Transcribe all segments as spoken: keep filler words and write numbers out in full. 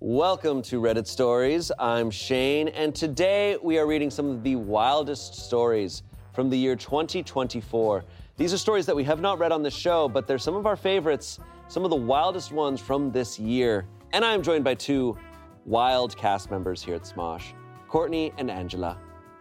Welcome to Reddit Stories. I'm Shane, and today we are reading some of the wildest stories from the year twenty twenty-four. These are stories that we have not read on the show, but they're some of our favorites, some of the wildest ones from this year. And I am joined by two wild cast members here at Smosh, Courtney and Angela.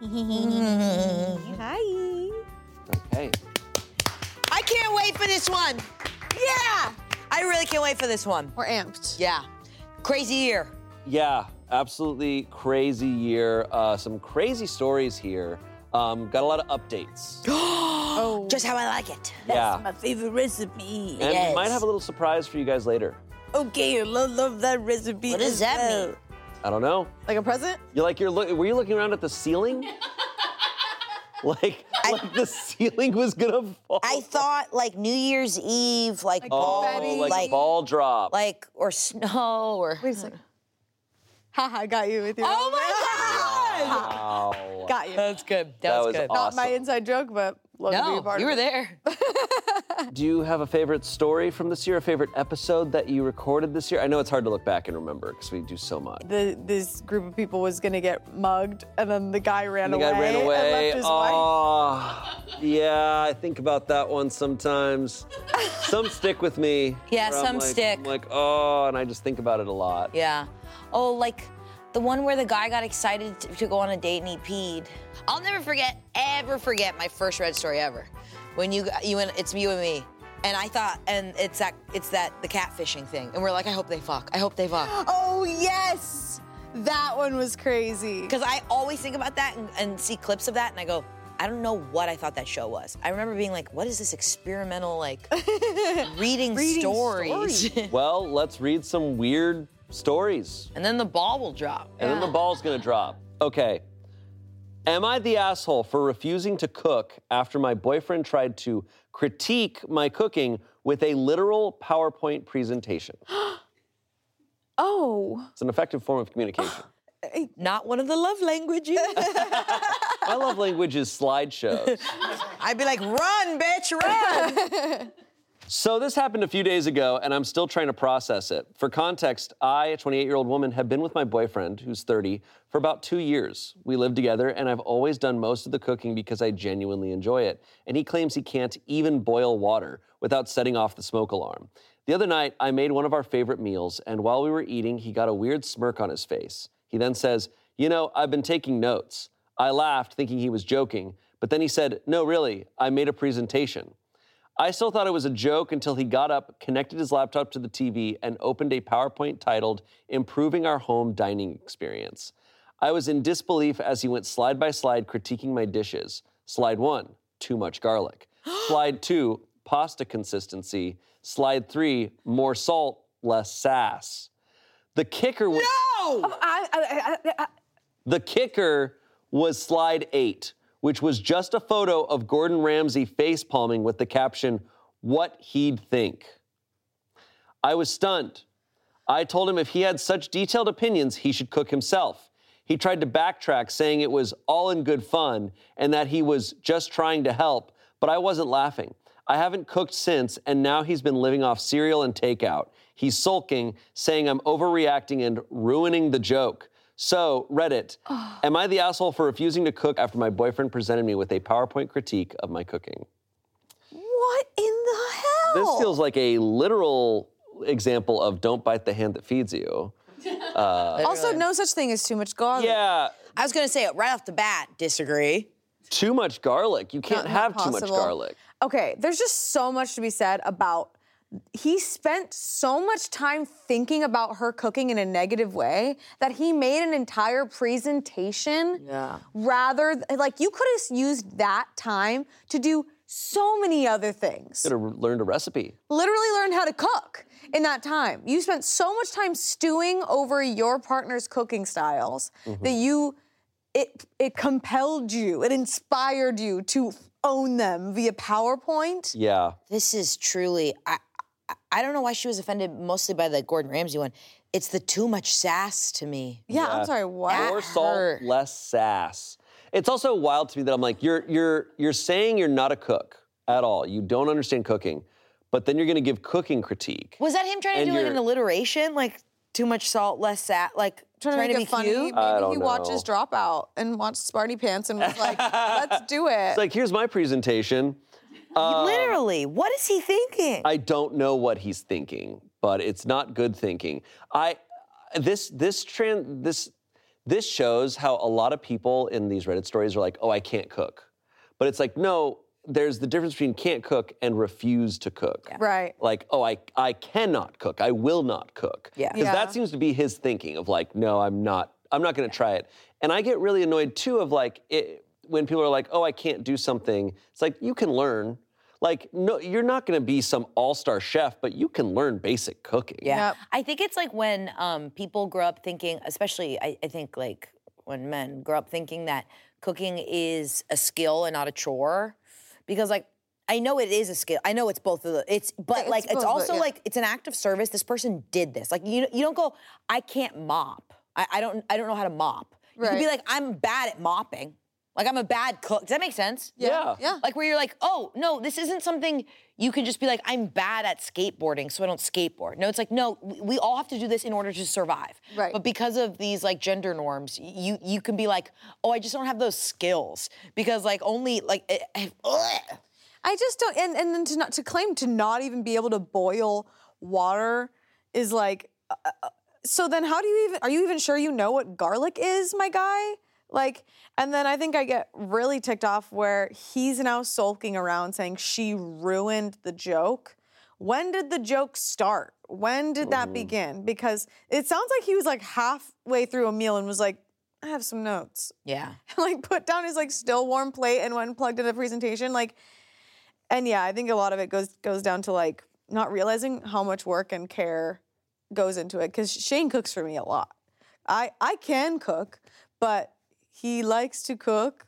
Hi. Okay. I can't wait for this one. Yeah. I really can't wait for this one. We're amped. Yeah. Crazy year. Yeah, absolutely crazy year. Uh, some crazy stories here. Um, got a lot of updates. Oh. Just how I like it. Yeah. My favorite recipe. And Yes. we might have a little surprise for you guys later. Okay, I love, love that recipe. What does as that well. mean? I don't know. Like a present? You like you're look? Were you looking around at the ceiling? like, I- like the ceiling was gonna fall. I thought like New Year's Eve, like, Like ball, confetti. oh, like, like, ball drop. like, or snow, or. Wait a second. Haha, I got you with your. Oh my God! Wow. Got you. That's good. That, That was, was good. awesome. Not my inside joke, but love to be a No, part you of were it. there. Do you have a favorite story from this year? A favorite episode that you recorded this year? I know it's hard to look back and remember because we do so much. The, this group of people was gonna get mugged, and then the guy ran The away. guy ran And away. left his wife. Oh, yeah, I think about that one sometimes. Some stick with me. Yeah, where I'm some like- stick. I'm like, oh, and I just think about it a lot. Yeah. Oh, like the one where the guy got excited to, to go on a date and he peed. I'll never forget, ever forget my first Red story ever. When you, you and it's you and me, and I thought, and it's that, it's that the catfishing thing, and we're like, I hope they fuck. I hope they fuck. Oh yes, that one was crazy. Because I always think about that and, and see clips of that, and I go, I don't know what I thought that show was. I remember being like, what is this experimental, like, reading, Reading stories? stories. Well, let's read some weird stories. And then the ball will drop. And then the ball's gonna drop. Okay. Am I the asshole for refusing to cook after my boyfriend tried to critique my cooking with a literal PowerPoint presentation? Oh. It's an effective form of communication. Not one of the love languages. My love language is slideshows. I'd be like, run, bitch, run. So this happened a few days ago, and I'm still trying to process it. For context, I, a twenty-eight-year-old woman, have been with my boyfriend, who's thirty, for about two years. We live together, and I've always done most of the cooking because I genuinely enjoy it. And he claims he can't even boil water without setting off the smoke alarm. The other night, I made one of our favorite meals, and while we were eating, he got a weird smirk on his face. He then says, you know, I've been taking notes. I laughed, thinking he was joking, but then he said, no, really, I made a presentation. I still thought it was a joke until he got up, connected his laptop to the T V, and opened a PowerPoint titled, Improving Our Home Dining Experience. I was in disbelief as he went slide by slide critiquing my dishes. Slide one, too much garlic. Slide two, pasta consistency. Slide three, more salt, less sass. The kicker was... No! I, I, I, I, The kicker was slide eight, which was just a photo of Gordon Ramsay facepalming with the caption, what he'd think. I was stunned. I told him if he had such detailed opinions, he should cook himself. He tried to backtrack, saying it was all in good fun and that he was just trying to help, but I wasn't laughing. I haven't cooked since, and now he's been living off cereal and takeout. He's sulking, saying I'm overreacting and ruining the joke. So, Reddit, am I the asshole for refusing to cook after my boyfriend presented me with a PowerPoint critique of my cooking? what in the hell? This feels like a literal example of don't bite the hand that feeds you. Also, no such thing as too much garlic. Yeah, I was gonna say it right off the bat, disagree. too much garlic. You can't Not- not have too much possible. garlic. Okay, there's just so much to be said about he spent so much time thinking about her cooking in a negative way that he made an entire presentation. Yeah. Rather, th- like you could have used that time to do so many other things. Could have learned a recipe. Literally learned how to cook in that time. You spent so much time stewing over your partner's cooking styles that you, it it compelled you, it inspired you to own them via PowerPoint. Yeah. This is truly, I, I- I don't know why she was offended mostly by the Gordon Ramsay one. It's the too much sass to me. Yeah, I'm sorry, what? That More salt, hurt. less sass. It's also wild to me that I'm like, you're you're you're saying you're not a cook at all. You don't understand cooking, but then you're gonna give cooking critique. Was that him trying to And do like you're- an alliteration? Like, too much salt, less sat, like Trying, trying to to make be it funny. cute. Maybe I don't he watches know. Dropout and watched Sparty Pants and was like, let's do it. It's like, here's my presentation. Literally, what is he thinking? I don't know what he's thinking, but it's not good thinking. I this this trend this this shows how a lot of people in these Reddit stories are like, oh, I can't cook. But it's like, no, there's the difference between can't cook and refuse to cook. Yeah. Right. Like, oh, I I cannot cook. I will not cook. Yeah. Because Yeah. that seems to be his thinking of like, no, I'm not, I'm not gonna try it. And I get really annoyed too of like, it, when people are like, oh, I can't do something. It's like, you can learn. Like, no, you're not gonna be some all-star chef, but you can learn basic cooking. Yeah. Yep. I think it's like when um, people grow up thinking, especially I, I think like when men grow up thinking that cooking is a skill and not a chore. Because like, I know it is a skill. I know it's both of the, it's, but It's like, both, it's but also yeah. like, it's an act of service. This person did this. Like, you you don't go, I can't mop. I, I don't I don't know how to mop. You could be Right. like, I'm bad at mopping. Like, I'm a bad cook. Does that make sense? Yeah. Yeah. Like where you're like, oh, no, this isn't something you can just be like, I'm bad at skateboarding, so I don't skateboard. No, it's like, no, we we all have to do this in order to survive. Right. But because of these like gender norms, you you can be like, oh, I just don't have those skills. Because like only like, it, ugh. I just don't, and, and then to not to claim to not even be able to boil water is like, uh, uh, so then how do you even, are you even sure you know what garlic is, my guy? Like, and then I think I get really ticked off where he's now sulking around saying she ruined the joke. When did the joke start? When did that begin? Because it sounds like he was like halfway through a meal and was like, I have some notes. Yeah. Like put down his like still warm plate and went and plugged in the presentation. Like, and yeah, I think a lot of it goes goes down to like not realizing how much work and care goes into it. Because Shane cooks for me a lot. I I can cook, but he likes to cook.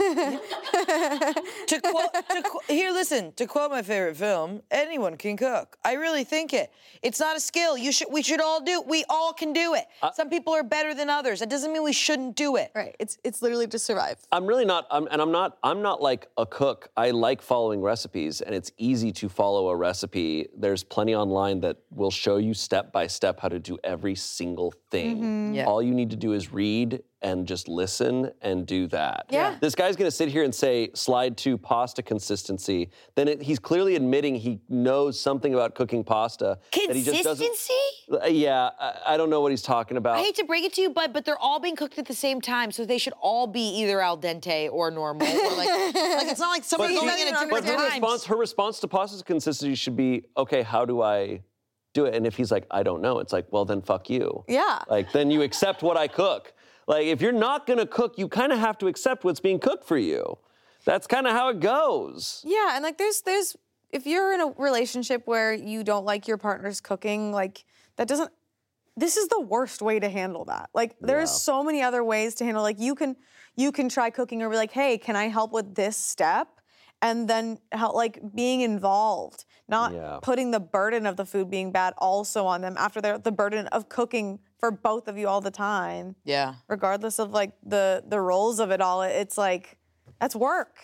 to quote, to qu- here, listen. To quote my favorite film, anyone can cook. I really think it. It's not a skill. You should. We should all do. We all can do it. Uh, Some people are better than others. That doesn't mean we shouldn't do it. Right. It's it's literally to survive. I'm really not, I'm, and I'm not, I'm not like a cook. I like following recipes, and it's easy to follow a recipe. There's plenty online that will show you step by step how to do every single thing. Yeah. All you need to do is read and just listen and do that. Yeah. This guy's gonna sit here and say slide to pasta consistency. Then it, he's clearly admitting he knows something about cooking pasta. that he just doesn't- Consistency? Uh, yeah, I, I don't know what he's talking about. I hate to break it to you, but but they're all being cooked at the same time, so they should all be either al dente or normal. Or like, like it's not like someone's But going she- in at but different But her times. response, her response to pasta consistency should be, okay, how do I do it? And if he's like, I don't know, it's like, well, then fuck you. Yeah. Like, then you accept what I cook. Like, if you're not gonna cook, you kind of have to accept what's being cooked for you. That's kind of how it goes. Yeah, and like there's there's if you're in a relationship where you don't like your partner's cooking, like that doesn't this is the worst way to handle that. Like there's Yeah. so many other ways to handle like you can you can try cooking or be like, "Hey, can I help with this step?" And then help like being involved, not Yeah. putting the burden of the food being bad also on them after they're the burden of cooking for both of you all the time. Yeah. Regardless of like the the roles of it all, it's like that's work.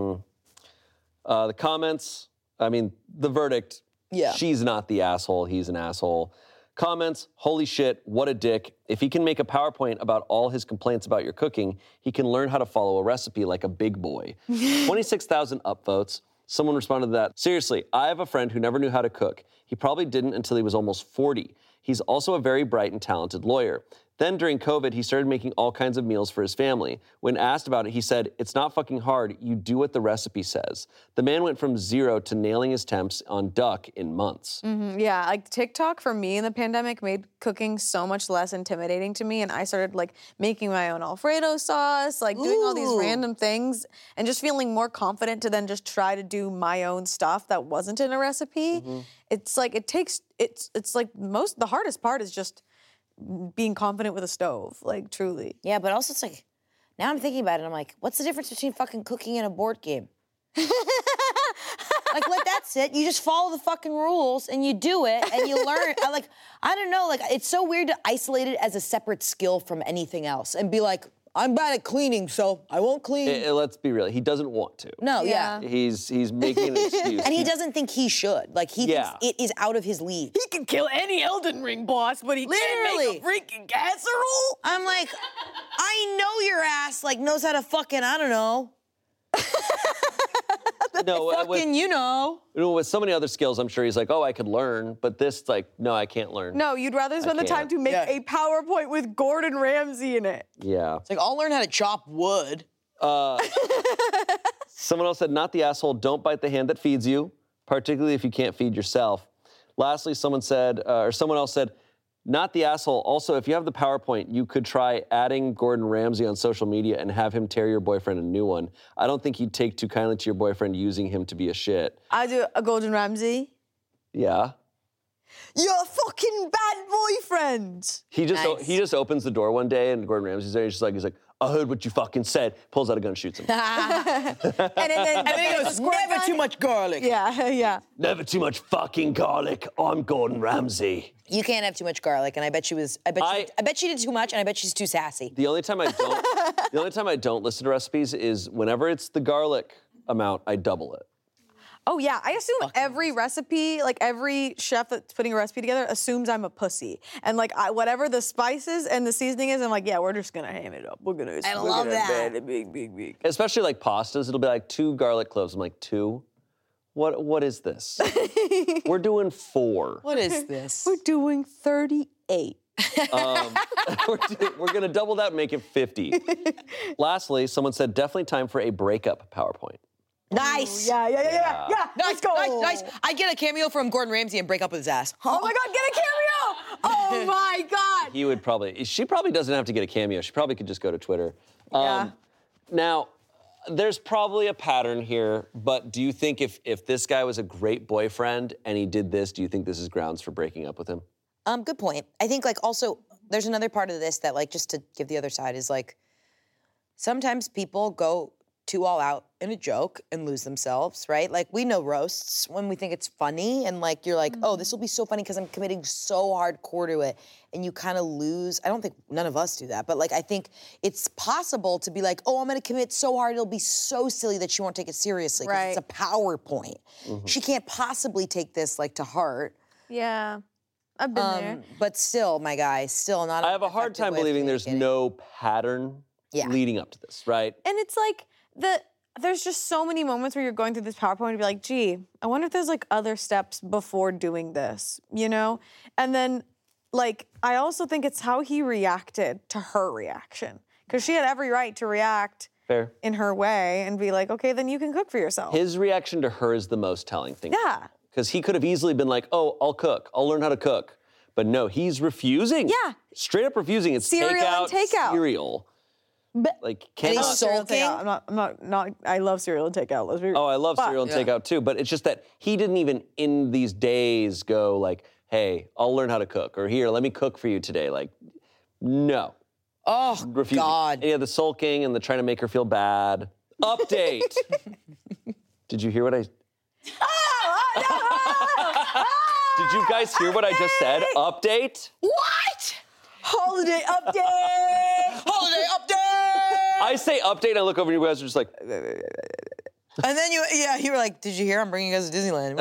Uh, the comments, I mean, the verdict, Yeah. she's not the asshole, he's an asshole. Comments, holy shit, what a dick. If he can make a PowerPoint about all his complaints about your cooking, he can learn how to follow a recipe like a big boy. twenty-six thousand upvotes. Someone responded to that. Seriously, I have a friend who never knew how to cook. He probably didn't until he was almost forty. He's also a very bright and talented lawyer. Then during COVID, he started making all kinds of meals for his family. When asked about it, he said, it's not fucking hard. You do what the recipe says. The man went from zero to nailing his temps on duck in months. Mm, Yeah, like TikTok for me in the pandemic made cooking so much less intimidating to me, and I started like making my own Alfredo sauce, like doing all these Ooh. random things, and just feeling more confident to then just try to do my own stuff that wasn't in a recipe. It's like it takes it's it's like most the hardest part is just being confident with a stove, like truly. Yeah, but also it's like, now I'm thinking about it, I'm like, what's the difference between fucking cooking and a board game? Like, let that sit. You just follow the fucking rules and you do it and you learn. I like, I don't know, like, it's so weird to isolate it as a separate skill from anything else and be like, I'm bad at cleaning, so I won't clean. Eh, eh, let's be real. He doesn't want to. no, yeah. Yeah. He's he's making an excuse. And he doesn't think he should. Like, he Yeah. thinks it is out of his league. He can kill any Elden Ring boss, but he Literally. can't make a freaking casserole. I'm like, I know your ass, like, knows how to fucking, I don't know, no, uh, with, fucking, you know. you know, with so many other skills, I'm sure he's like, oh, I could learn. But this, like, no, I can't learn. No, you'd rather spend the time can't. to make Yeah. a PowerPoint with Gordon Ramsay in it. Yeah. It's like, I'll learn how to chop wood. Someone else said, not the asshole, don't bite the hand that feeds you, particularly if you can't feed yourself. Lastly, someone said, uh, or someone else said, not the asshole. Also, if you have the PowerPoint, you could try adding Gordon Ramsay on social media and have him tear your boyfriend a new one. I don't think he'd take too kindly to your boyfriend using him to be a shit. I do a Gordon Ramsay. Yeah. You're a fucking bad boyfriend. He just Nice. he just opens the door one day and Gordon Ramsay's there. He's just like he's like, I heard what you fucking said. Pulls out a gun, shoots him. And then, then, And then he goes, never too much garlic. Yeah, yeah. Never too much fucking garlic. I'm Gordon Ramsay. You can't have too much garlic, and I bet she was. I bet. She, I- did, I bet she did too much, and I bet she's too sassy. The only time I don't the only time I don't listen to recipes is whenever it's the garlic amount, I double it. Oh yeah, I assume every recipe, like every chef that's putting a recipe together, assumes I'm a pussy, and like I, whatever the spices and the seasoning is, I'm like, yeah, we're just gonna ham it up. We're gonna. I we're love gonna that. bend it Big, big, big. Especially like pastas, it'll be like two garlic cloves. I'm like, two? What what is this? We're doing four. What is this? We're doing thirty-eight. Um, we're, do- we're gonna double that and make it fifty. Lastly, someone said definitely time for a breakup PowerPoint. Nice. Yeah, yeah, yeah, yeah, yeah. Nice, Let's go. nice, nice. I get a cameo from Gordon Ramsay and break up with his ass. Oh my God, get a cameo! Oh my God. He would probably, she probably doesn't have to get a cameo. She probably could just go to Twitter. Um, Yeah. Now, there's probably a pattern here, but do you think if, if this guy was a great boyfriend and he did this, do you think this is grounds for breaking up with him? Um, good point. I think like also there's another part of this that like just to give the other side is like sometimes people go too all out in a joke and lose themselves, right? Like we know roasts when we think it's funny and like you're like, oh, this will be so funny because I'm committing so hardcore to it. And you kind of lose. I don't think none of us do that, but like I think it's possible to be like, oh, I'm gonna commit so hard, it'll be so silly that she won't take it seriously. 'Cause Right. It's a PowerPoint. She can't possibly take this like to heart. Yeah, I've been there. Um, but still, my guy, still not. I have a hard time believing there's no pattern Yeah. leading up to this, right? And it's like the there's just so many moments where you're going through this PowerPoint and be like, gee, I wonder if there's like other steps before doing this, you know? And then like I also think it's how he reacted to her reaction. Because she had every right to react Fair. in her way and be like, okay, then you can cook for yourself. His reaction to her is the most telling thing. yeah. Because he could have easily been like, oh, I'll cook. I'll learn how to cook. But no, he's refusing. Yeah. Straight up refusing. It's Cereal and takeout, takeout. cereal. But Like, And he's cannot. cereal and sulking? takeout. I'm not, I'm not, not, I love cereal and takeout. Let's be Oh, I love but- cereal and Yeah. takeout too, but it's just that he didn't even in these days go like, hey, I'll learn how to cook, or here, let me cook for you today. Like, no. Oh, Refusing. God. Yeah, the sulking and the trying to make her feel bad. Update. Did you hear what I... Did you guys hear what I just said? Update? What? Holiday update! Holiday update! I say update, and I look over and you guys are just like, And then you, yeah, you were like, did you hear I'm bringing you guys to Disneyland?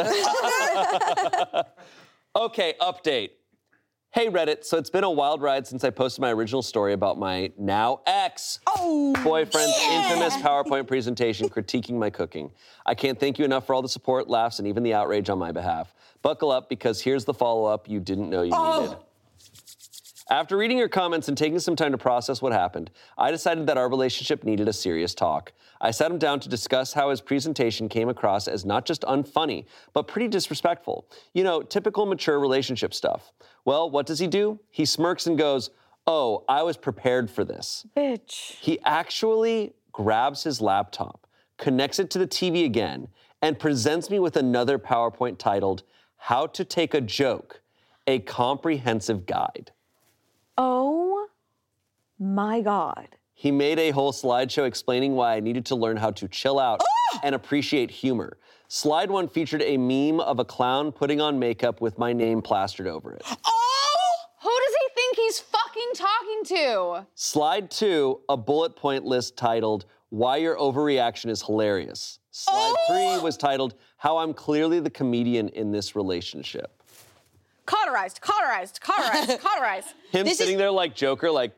okay, update. Hey, Reddit. So it's been a wild ride since I posted my original story about my now ex boyfriend's infamous PowerPoint presentation critiquing my cooking. I can't thank you enough for all the support, laughs, and even the outrage on my behalf. Buckle up, because here's the follow-up you didn't know you needed. After reading your comments and taking some time to process what happened, I decided that our relationship needed a serious talk. I sat him down to discuss how his presentation came across as not just unfunny, but pretty disrespectful. You know, typical mature relationship stuff. Well, what does he do? He smirks and goes, oh, I was prepared for this. Bitch. He actually grabs his laptop, connects it to the T V again, and presents me with another PowerPoint titled, How to Take a Joke, a Comprehensive Guide. Oh my God. He made a whole slideshow explaining why I needed to learn how to chill out and appreciate humor. Slide one featured a meme of a clown putting on makeup with my name plastered over it. Oh! Who does he think he's fucking talking on to? Slide two, a bullet point list titled, Why Your Overreaction is Hilarious. Slide Oh! three was titled, How I'm Clearly the Comedian in This Relationship. Cauterized, cauterized, cauterized, cauterized. Him This sitting is- there like Joker, like,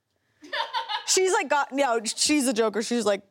She's like, got, no, she's a Joker. She's like,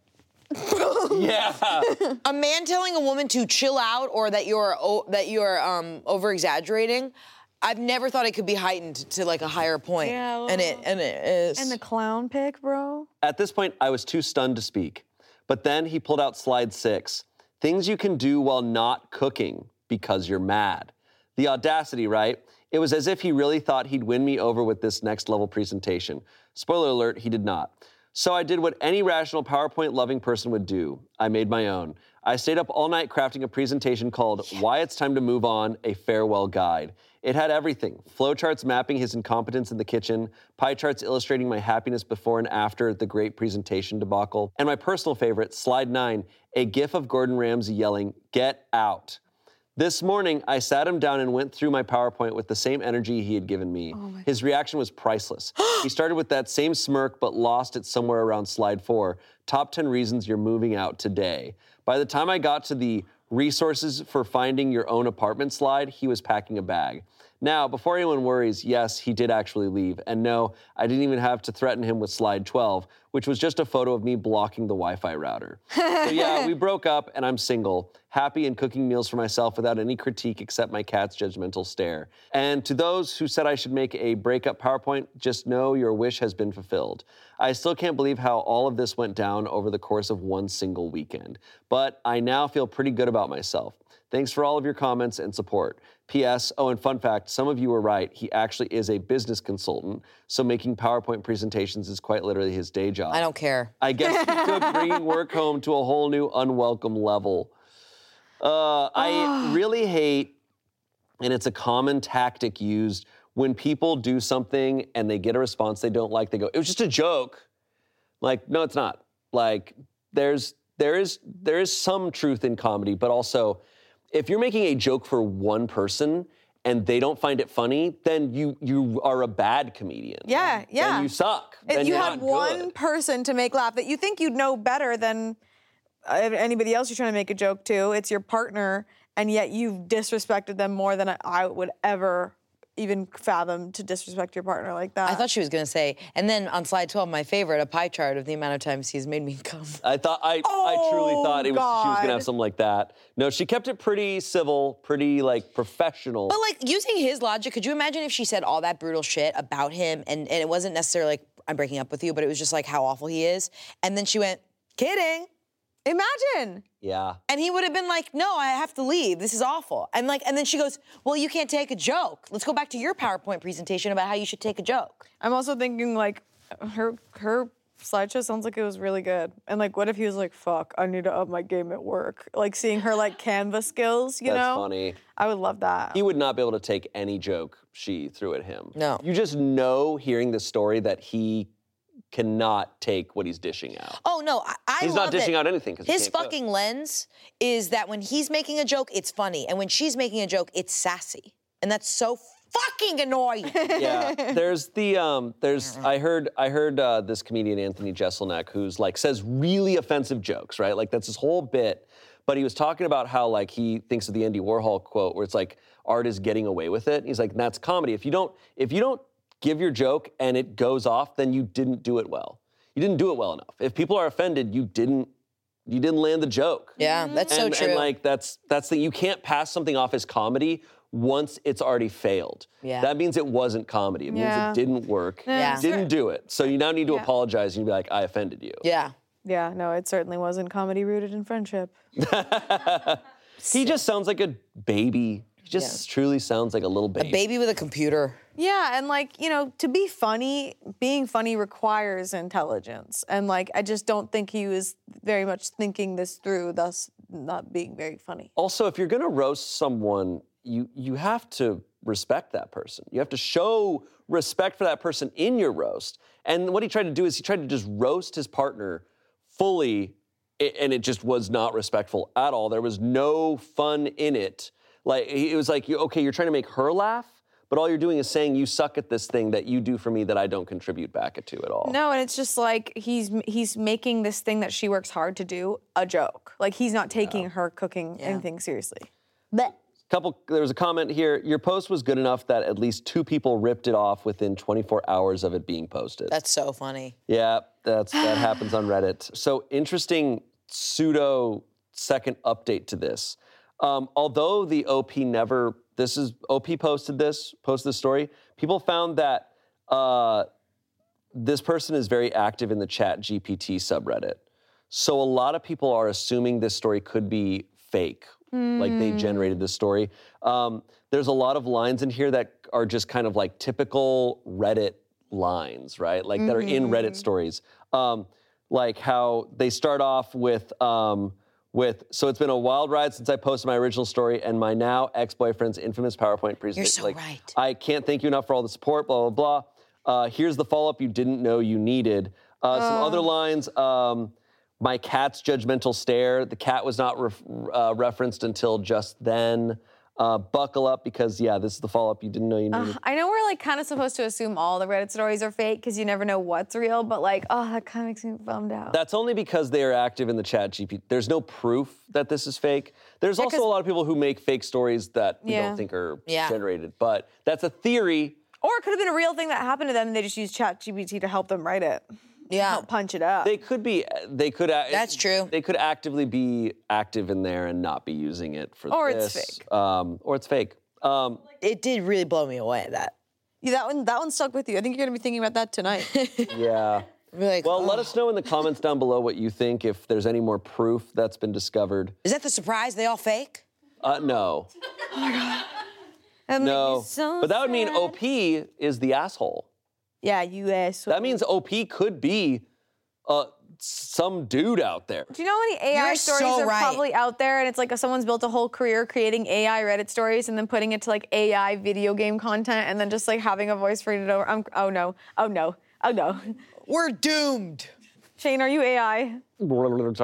yeah. A man telling a woman to chill out or that you're o- that you're um, over exaggerating. I've never thought it could be heightened to like a higher point. Yeah, and it and it is. and the clown pick, bro. At this point, I was too stunned to speak. But then he pulled out slide six, things you can do while not cooking because you're mad. The audacity, right? It was as if he really thought he'd win me over with this next level presentation. Spoiler alert, he did not. So I did what any rational PowerPoint-loving person would do. I made my own. I stayed up all night crafting a presentation called Why It's Time to Move On, a Farewell Guide. It had everything. Flowcharts mapping his incompetence in the kitchen, pie charts illustrating my happiness before and after the great presentation debacle, and my personal favorite, slide nine, a gif of Gordon Ramsay yelling, "Get out." This morning, I sat him down and went through my PowerPoint with the same energy he had given me. His reaction was priceless. He started with that same smirk, but lost it somewhere around slide four. Top ten reasons you're moving out today. By the time I got to the resources for finding your own apartment slide, he was packing a bag. Now, before anyone worries, yes, he did actually leave. And no, I didn't even have to threaten him with slide twelve, which was just a photo of me blocking the Wi-Fi router. So yeah, we broke up and I'm single, happy and cooking meals for myself without any critique except my cat's judgmental stare. And to those who said I should make a breakup PowerPoint, just know your wish has been fulfilled. I still can't believe how all of this went down over the course of one single weekend. But I now feel pretty good about myself. Thanks for all of your comments and support. P S. Oh, and fun fact, some of you were right. He actually is a business consultant, so making PowerPoint presentations is quite literally his day job. I don't care. I guess he took bringing work home to a whole new unwelcome level. Uh, I really hate, and it's a common tactic used when people do something and they get a response they don't like, they go, it was just a joke. Like, no, it's not. Like, there's there is there is some truth in comedy, but also, if you're making a joke for one person and they don't find it funny, then you you are a bad comedian. Yeah, yeah. Then you suck. If Then you you're had not one good. person to make laugh that you think you'd know better than uh, anybody else you're trying to make a joke to, it's your partner, and yet you've disrespected them more than I- I would ever even fathom to disrespect your partner like that. I thought she was gonna say, and then on slide twelve, my favorite, a pie chart of the amount of times he's made me come. I thought I I truly Oh, thought it was she was gonna God. have something like that. No, she kept it pretty civil, pretty like professional. But like using his logic, could you imagine if she said all that brutal shit about him and, and it wasn't necessarily like, I'm breaking up with you, but it was just like how awful he is. And then she went, kidding. Imagine. Yeah. And he would have been like, no, I have to leave. This is awful. And like, and then she goes, well, you can't take a joke. Let's go back to your PowerPoint presentation about how you should take a joke. I'm also thinking like her her slideshow sounds like it was really good. And like, what if he was like, fuck, I need to up my game at work. Like seeing her like Canva skills, you That's know? funny. I would love that. He would not be able to take any joke she threw at him. No. You just know hearing this story that he cannot take what he's dishing out. Oh no, I, I He's not love dishing that out anything 'cause he his can't cook. fucking lens is that when he's making a joke, it's funny, and when she's making a joke, it's sassy, and that's so fucking annoying. Yeah, there's the um, there's I heard I heard uh, this comedian Anthony Jeselnik who's like says really offensive jokes, right? Like that's his whole bit. But he was talking about how like he thinks of the Andy Warhol quote where it's like art is getting away with it. And he's like, that's comedy. If you don't if you don't give your joke and it goes off, then you didn't do it well. You didn't do it well enough. If people are offended, you didn't you didn't land the joke. Yeah, that's and, so true. And like that's that's the you can't pass something off as comedy once it's already failed. Yeah. That means it wasn't comedy. It Yeah. means it didn't work. Yeah. You didn't do it. So you now need to Yeah. apologize and be like, I offended you. yeah. Yeah, no, it certainly wasn't comedy rooted in friendship. He just sounds like a baby. He just truly sounds like a little baby. Baby with a computer. Yeah, and like, you know, to be funny, being funny requires intelligence. And like, I just don't think he was very much thinking this through, thus not being very funny. Also, if you're gonna roast someone, you you have to respect that person. You have to show respect for that person in your roast. And what he tried to do is he tried to just roast his partner fully, i- and it just was not respectful at all. There was no fun in it. Like, it was like, you- okay, you're trying to make her laugh, but all you're doing is saying you suck at this thing that you do for me that I don't contribute back to at all. No, and it's just like he's he's making this thing that she works hard to do a joke. Like he's not taking yeah. her cooking yeah. anything seriously. But couple, there was a comment here. Your post was good enough that at least two people ripped it off within twenty-four hours of it being posted. That's so funny. Yeah, that's that happens on Reddit. So interesting pseudo second update to this. Um, although the O P never, this is, O P posted this, posted this story, people found that uh, this person is very active in the Chat G P T subreddit. So a lot of people are assuming this story could be fake, mm. like they generated this story. Um, there's a lot of lines in here that are just kind of like typical Reddit lines, right? Like mm-hmm. that are in Reddit stories. Um, like how they start off with, um, with, so it's been a wild ride since I posted my original story and my now ex-boyfriend's infamous PowerPoint presentation. You're so like, right. I can't thank you enough for all the support, blah, blah, blah. Uh, here's the follow-up you didn't know you needed. Uh, some uh. other lines, um, my cat's judgmental stare. The cat was not ref- uh, referenced until just then. Uh, buckle up because, yeah, this is the follow-up you didn't know you needed. Uh, I know we're, like, kind of supposed to assume all the Reddit stories are fake because you never know what's real, but, like, oh, that kind of makes me bummed out. That's only because they are active in the Chat G P T. There's no proof that this is fake. There's yeah, also a lot of people who make fake stories that we yeah. don't think are yeah. generated, but that's a theory. Or it could have been a real thing that happened to them and they just used Chat G P T to help them write it. Yeah. Help punch it up. They could be, they could. That's true. They could actively be active in there and not be using it for or this. Or it's fake. Um, or it's fake. Um, it did really blow me away, that. Yeah, that one, that one stuck with you. I think you're going to be thinking about that tonight. yeah. Like, well, oh. let us know in the comments down below what you think, if there's any more proof that's been discovered. Is that the surprise? They all fake? Uh, no. Oh, my God. That no. So but that would sad. mean O P is the asshole. Yeah, you asshole. That means O P could be uh, some dude out there. Do you know how many A I You're stories so are right. probably out there and it's like someone's built a whole career creating A I Reddit stories and then putting it to like A I video game content and then just like having a voice read it over. I'm, oh no, oh no, oh no. We're doomed. Shane, are you A I? I'm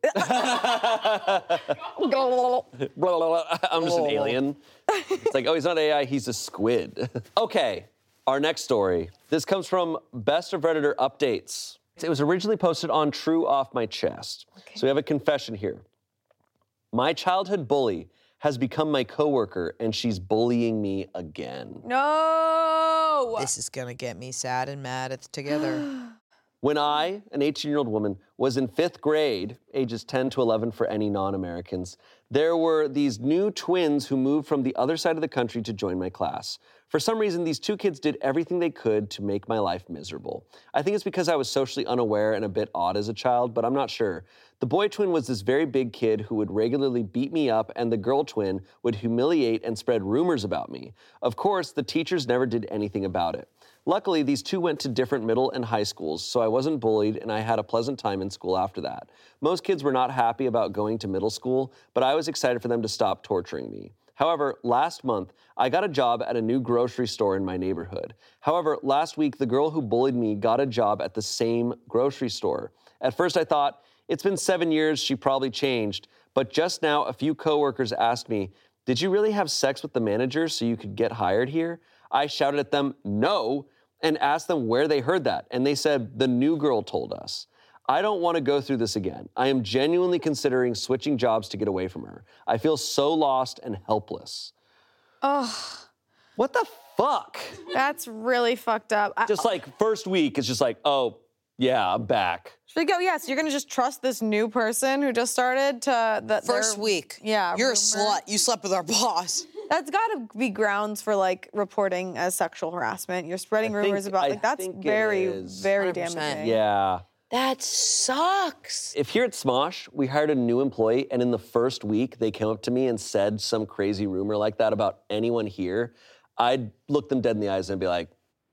just an alien. It's like, oh, he's not A I, he's a squid. Okay, our next story. This comes from Best of Redditor Updates. It was originally posted on True Off My Chest. Okay. So we have a confession here. My childhood bully has become my coworker and she's bullying me again. No! This is gonna get me sad and mad at together. When I, an eighteen-year-old woman, was in fifth grade, ages ten to eleven for any non-Americans, there were these new twins who moved from the other side of the country to join my class. For some reason, these two kids did everything they could to make my life miserable. I think it's because I was socially unaware and a bit odd as a child, but I'm not sure. The boy twin was this very big kid who would regularly beat me up, and the girl twin would humiliate and spread rumors about me. Of course, the teachers never did anything about it. Luckily, these two went to different middle and high schools, so I wasn't bullied and I had a pleasant time in school after that. Most kids were not happy about going to middle school, but I was excited for them to stop torturing me. However, last month, I got a job at a new grocery store in my neighborhood. However, last week, the girl who bullied me got a job at the same grocery store. At first, I thought, it's been seven years, she probably changed. But just now, a few coworkers asked me, did you really have sex with the manager so you could get hired here? I shouted at them, no, and asked them where they heard that. And they said, the new girl told us. I don't want to go through this again. I am genuinely considering switching jobs to get away from her. I feel so lost and helpless. Oh. What the fuck? That's really fucked up. Just like first week, it's just like, oh, yeah, I'm back. Should we go, yeah, so you're gonna just trust this new person who just started to... The, first week. Yeah. You're rumor. a slut. You slept with our boss. That's gotta be grounds for like reporting as sexual harassment. You're spreading I think- rumors about, I like that's think it very, is. very one hundred percent. damaging. Yeah. That sucks. If here at Smosh, we hired a new employee, and in the first week, they came up to me and said some crazy rumor like that about anyone here, I'd look them dead in the eyes and be like,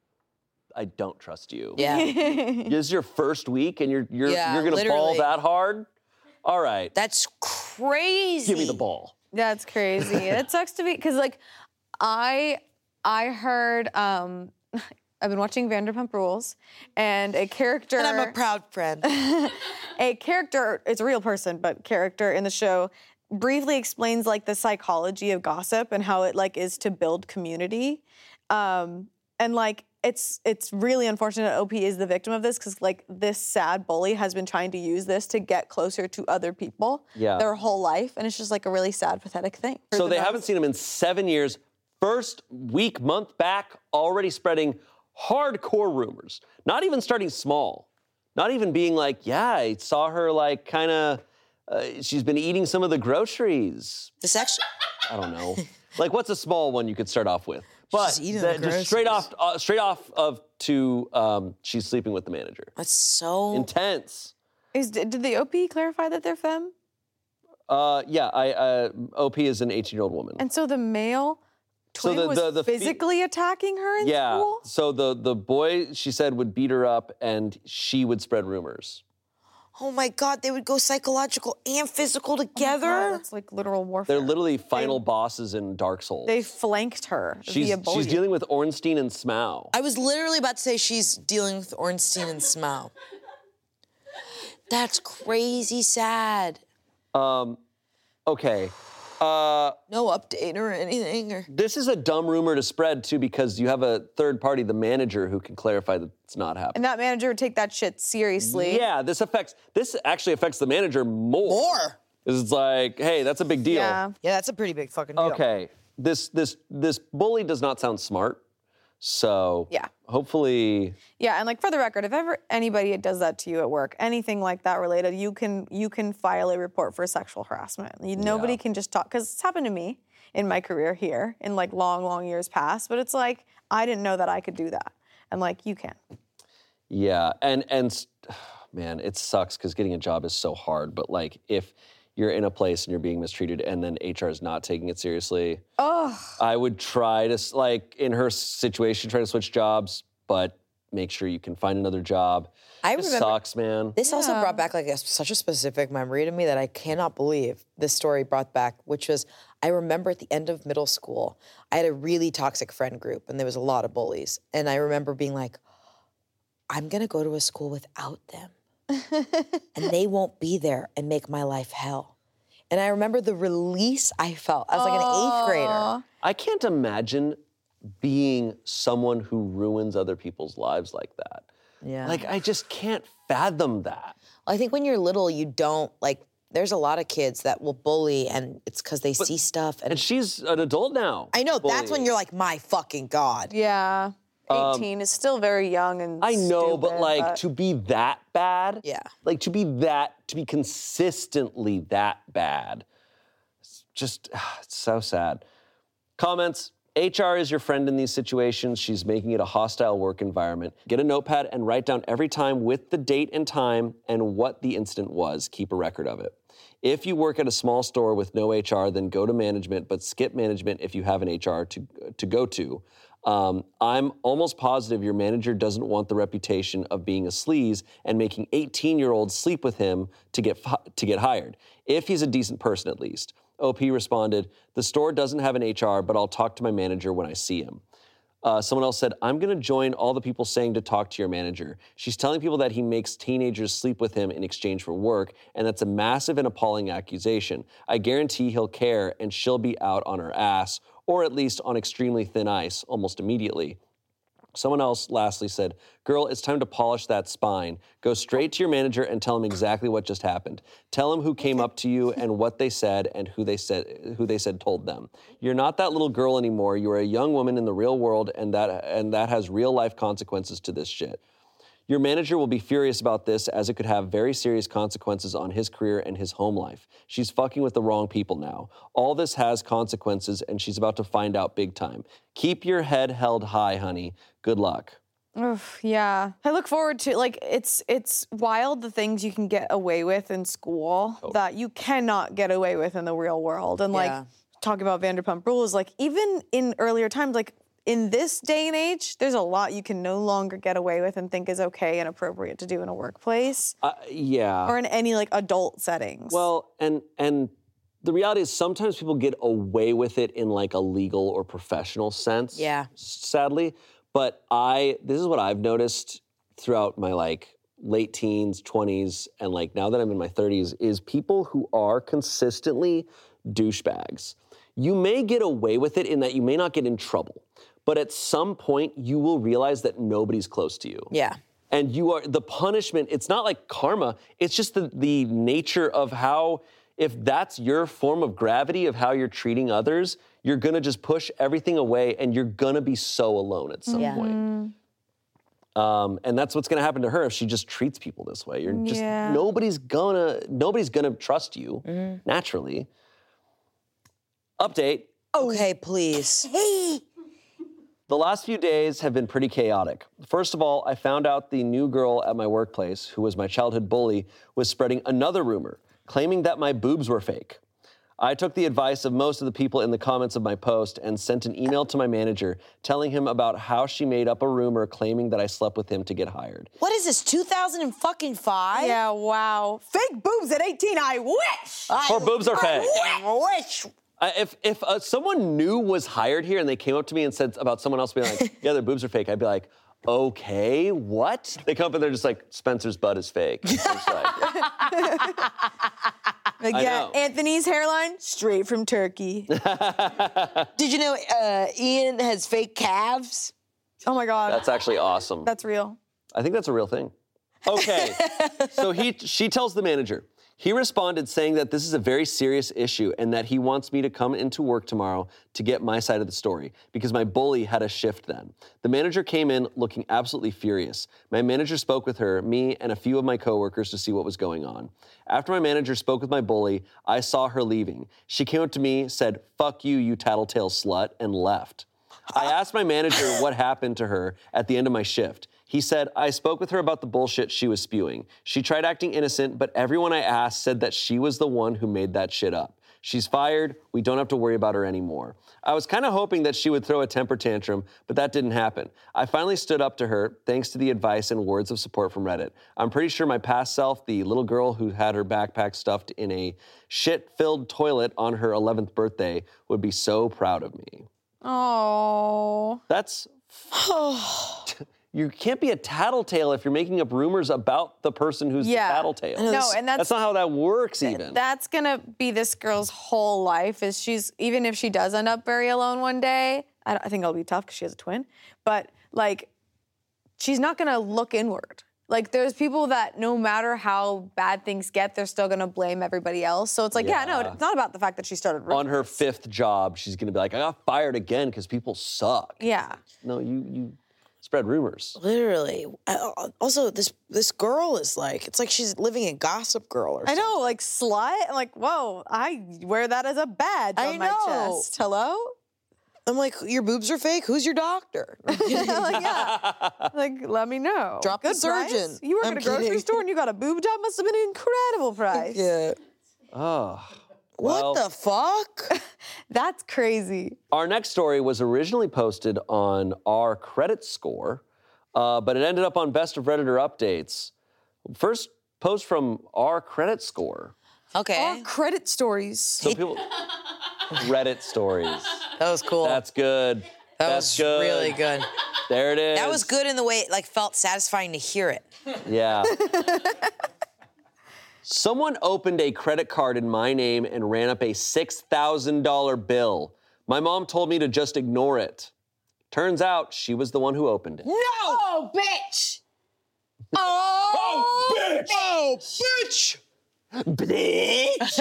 I don't trust you. Yeah. This is your first week, and you're you're Yeah, you're gonna fall literally. that hard? All right. That's crazy. Give me the ball. That's crazy. It sucks to be, because like, I, I heard, um, I've been watching Vanderpump Rules, and a character... And I'm a proud friend. a character, it's a real person, but character in the show briefly explains like the psychology of gossip and how it like is to build community. Um, and like, it's it's really unfortunate O P is the victim of this because like this sad bully has been trying to use this to get closer to other people Yeah. their whole life. And it's just like a really sad, pathetic thing. So The they nose. haven't seen him in seven years. First week, month back, already spreading hardcore rumors. Not even starting small. Not even being like, yeah, I saw her like kind of, uh, she's been eating some of the groceries. This actually, I don't know. Like, what's a small one you could start off with? But She's eating the- the just straight groceries. off, uh, straight off of to um, she's sleeping with the manager. that's so. Intense. Is, did the O P clarify that they're femme? Uh, yeah, I, uh, O P is an eighteen-year-old woman. And so the male So twin the- was the- the fe- physically attacking her in yeah. school? So the the boy, she said, would beat her up, and she would spread rumors. Oh my God, they would go psychological and physical Oh my together. God, that's like literal warfare. They're literally final bosses in Dark Souls. They flanked her she's, via she's bullying. dealing with Ornstein and Smaug. I was literally about to say she's dealing with Ornstein and Smaug. That's crazy sad. Um, okay. Uh, No update or anything. Or this is a dumb rumor to spread, too, because you have a third party, the manager, who can clarify that it's not happening. And that manager would take that shit seriously. Yeah, this affects, this actually affects the manager more. More. It's like, hey, that's a big deal. Yeah. Yeah, that's a pretty big fucking deal. Okay, this this this bully does not sound smart, so Yeah. hopefully, Yeah, and like for the record, if ever anybody does that to you at work, anything like that related, you can you can file a report for sexual harassment. You, nobody Yeah. can just talk because it's happened to me in my career here in like long, long years past. But it's like I didn't know that I could do that, and like you can. yeah, and and man, it sucks because getting a job is so hard. But like, if you're in a place and you're being mistreated, and then H R is not taking it seriously, Oh, I would try to s- like in her situation try to switch jobs, but make sure you can find another job. I It remember- sucks, man. This also Yeah. brought back like a, such a specific memory to me that I cannot believe this story brought back, which was I remember at the end of middle school, I had a really toxic friend group and there was a lot of bullies. And I remember being like, I'm gonna go to a school without them. And they won't be there and make my life hell. And I remember the release I felt. I was like an eighth grader. I can't imagine being someone who ruins other people's lives like that. Yeah. Like, I just can't fathom that. I think when you're little, you don't like. There's a lot of kids that will bully, and it's because they see stuff. And, And she's an adult now. I know that's when bullying. you're like, my fucking God. yeah. eighteen is still very young and Um, I know, but stupid, like to be that bad. Yeah. Like to be that, to be consistently that bad. It's just, it's so sad. Comments. H R is your friend in these situations. She's making it a hostile work environment. Get a notepad and write down every time with the date and time and what the incident was. Keep a record of it. If you work at a small store with no H R, then go to management, but skip management if you have an H R to, to go to. Um, I'm almost positive your manager doesn't want the reputation of being a sleaze and making eighteen-year-olds sleep with him to get fi- to get hired. If he's a decent person, at least. O P responded, the store doesn't have an H R, but I'll talk to my manager when I see him. Uh, someone else said, I'm going to join all the people saying to talk to your manager. She's telling people that he makes teenagers sleep with him in exchange for work, and that's a massive and appalling accusation. I guarantee he'll care, and she'll be out on her ass, or at least on extremely thin ice, almost immediately. Someone else lastly said, girl, it's time to polish that spine. Go straight to your manager and tell him exactly what just happened. Tell him who came up to you and what they said and who they said who they said told them. You're not that little girl anymore. You are a young woman in the real world, and that and that has real life consequences to this shit. Your manager will be furious about this, as it could have very serious consequences on his career and his home life. She's fucking with the wrong people now. All this has consequences, and she's about to find out big time. Keep your head held high, honey. Good luck. Oof, yeah. I look forward to like it's it's wild the things you can get away with in school that you cannot get away with in the real world. And like Yeah. talking about Vanderpump Rules, like even in earlier times, like in this day and age, there's a lot you can no longer get away with and think is okay and appropriate to do in a workplace Uh, yeah. or in any like adult settings. Well, and and the reality is sometimes people get away with it in like a legal or professional sense. Yeah. Sadly, but I this is what I've noticed throughout my like late teens, twenties, and like now that I'm in my thirties is people who are consistently douchebags. You may get away with it in that you may not get in trouble, but at some point you will realize that nobody's close to you. Yeah. And you are, the punishment, it's not like karma, it's just the, the nature of how, if that's your form of gravity of how you're treating others, you're gonna just push everything away and you're gonna be so alone at some Yeah. point. Um, and that's what's gonna happen to her if she just treats people this way. You're just, Yeah. nobody's gonna, nobody's gonna trust you, naturally. Update. Okay, please. Hey. The last few days have been pretty chaotic. First of all, I found out the new girl at my workplace, who was my childhood bully, was spreading another rumor, claiming that my boobs were fake. I took the advice of most of the people in the comments of my post and sent an email to my manager telling him about how she made up a rumor claiming that I slept with him to get hired. What is this, two thousand five? Yeah, wow. Fake boobs at eighteen, I wish! Her boobs are fake. I wish. I, if if uh, someone new was hired here and they came up to me and said about someone else being like, yeah, their boobs are fake, I'd be like, okay, what? They come up and they're just like, Spencer's butt is fake. I'm just like, Like, I yeah, know. Anthony's hairline, straight from Turkey. Did you know uh, Ian has fake calves? Oh my God. that's actually awesome. That's real. I think that's a real thing. Okay, so he she tells the manager. He responded saying that this is a very serious issue and that he wants me to come into work tomorrow to get my side of the story because my bully had a shift then. The manager came in looking absolutely furious. My manager spoke with her, me, and a few of my coworkers to see what was going on. After my manager spoke with my bully, I saw her leaving. She came up to me, said, "Fuck you, you tattletale slut," and left. I asked my manager what happened to her at the end of my shift. He said, I spoke with her about the bullshit she was spewing. She tried acting innocent, but everyone I asked said that she was the one who made that shit up. She's fired. We don't have to worry about her anymore. I was kind of hoping that she would throw a temper tantrum, but that didn't happen. I finally stood up to her, thanks to the advice and words of support from Reddit. I'm pretty sure my past self, the little girl who had her backpack stuffed in a shit-filled toilet on her eleventh birthday, would be so proud of me. Oh. That's... You can't be a tattletale if you're making up rumors about the person who's Yeah. the tattletale. No, and that's, That's not how that works even. that's gonna be this girl's whole life. Is she's even if she does end up very alone one day, I, I think it'll be tough because she has a twin. But like, she's not gonna look inward. Like, there's people that no matter how bad things get, they're still gonna blame everybody else. So it's like, yeah, Yeah. no, it's not about the fact that she started rumors. On her fifth job, she's gonna be like, I got fired again because people suck. Yeah. No, you you spread rumors. Literally. Uh, Also, this this girl is like, it's like she's living in Gossip Girl or I something. know, like slut. I'm like, whoa, I wear that as a badge I on my know. chest. Hello? I'm like, your boobs are fake? Who's your doctor? like, yeah. Like, let me know. Drop the Good price. surgeon. You work I'm at a grocery kidding. store and you got a boob job? Must have been an incredible price. Yeah. Oh. What Well- the fuck? That's crazy. Our next story was originally posted on our credit score, uh, but it ended up on Best of Redditor Updates. First post from our credit score. Okay. Our credit stories. So people, Reddit stories. That was cool. That's good. that That's was good. really good. There it is. That was good in the way it like felt satisfying to hear it. Yeah. Someone opened a credit card in my name and ran up a six thousand dollar bill. My mom told me to just ignore it. Turns out she was the one who opened it. No! Oh, bitch! Oh, bitch! Oh, bitch! Bitch!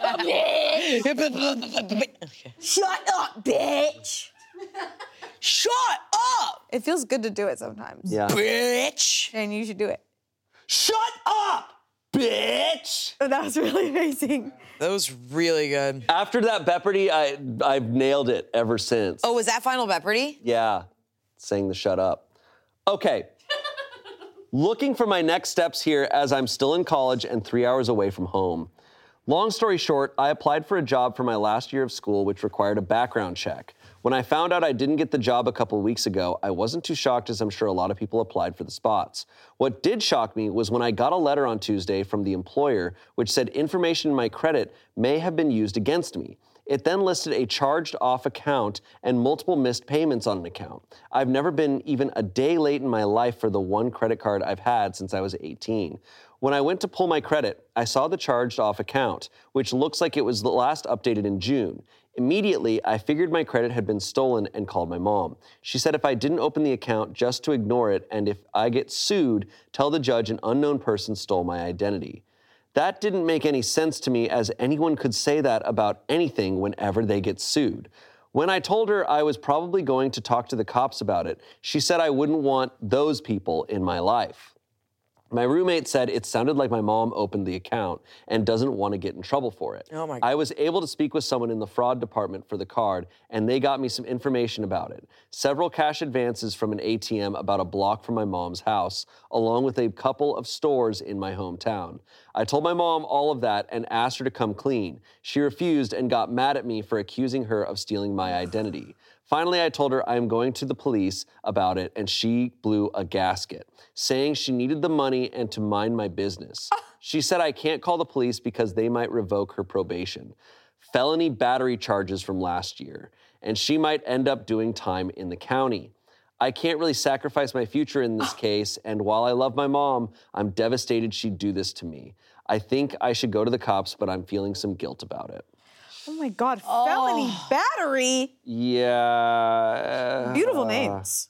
Shut up, bitch! Shut up, It feels good to do it sometimes. Yeah. bitch! And you should do it. Shut up, bitch! That was really amazing. That was really good. After that Beppardy, I, I've nailed it ever since. Oh, was that Final Beppardy? Yeah, saying the shut up. Okay. Looking for my next steps here as I'm still in college and three hours away from home. Long story short, I applied for a job for my last year of school, which required a background check. When I found out I didn't get the job a couple of weeks ago, I wasn't too shocked, as I'm sure a lot of people applied for the spots. What did shock me was when I got a letter on Tuesday from the employer, which said information in my credit may have been used against me. It then listed a charged off account and multiple missed payments on an account. I've never been even a day late in my life for the one credit card I've had since I was eighteen. When I went to pull my credit, I saw the charged off account, which looks like it was last updated in June. Immediately, I figured my credit had been stolen and called my mom. She said if I didn't open the account, just to ignore it, and if I get sued, tell the judge an unknown person stole my identity. That didn't make any sense to me, as anyone could say that about anything whenever they get sued. When I told her I was probably going to talk to the cops about it, she said I wouldn't want those people in my life. My roommate said it sounded like my mom opened the account and doesn't want to get in trouble for it. Oh my God. I was able to speak with someone in the fraud department for the card, and they got me some information about it. Several cash advances from an A T M about a block from my mom's house, along with a couple of stores in my hometown. I told my mom all of that and asked her to come clean. She refused and got mad at me for accusing her of stealing my identity. Finally, I told her I am going to the police about it, and she blew a gasket, saying she needed the money and to mind my business. She said I can't call the police because they might revoke her probation. Felony battery charges from last year, and she might end up doing time in the county. I can't really sacrifice my future in this case, and while I love my mom, I'm devastated she'd do this to me. I think I should go to the cops, but I'm feeling some guilt about it. Oh my God, felony Oh. battery. Yeah. Beautiful names.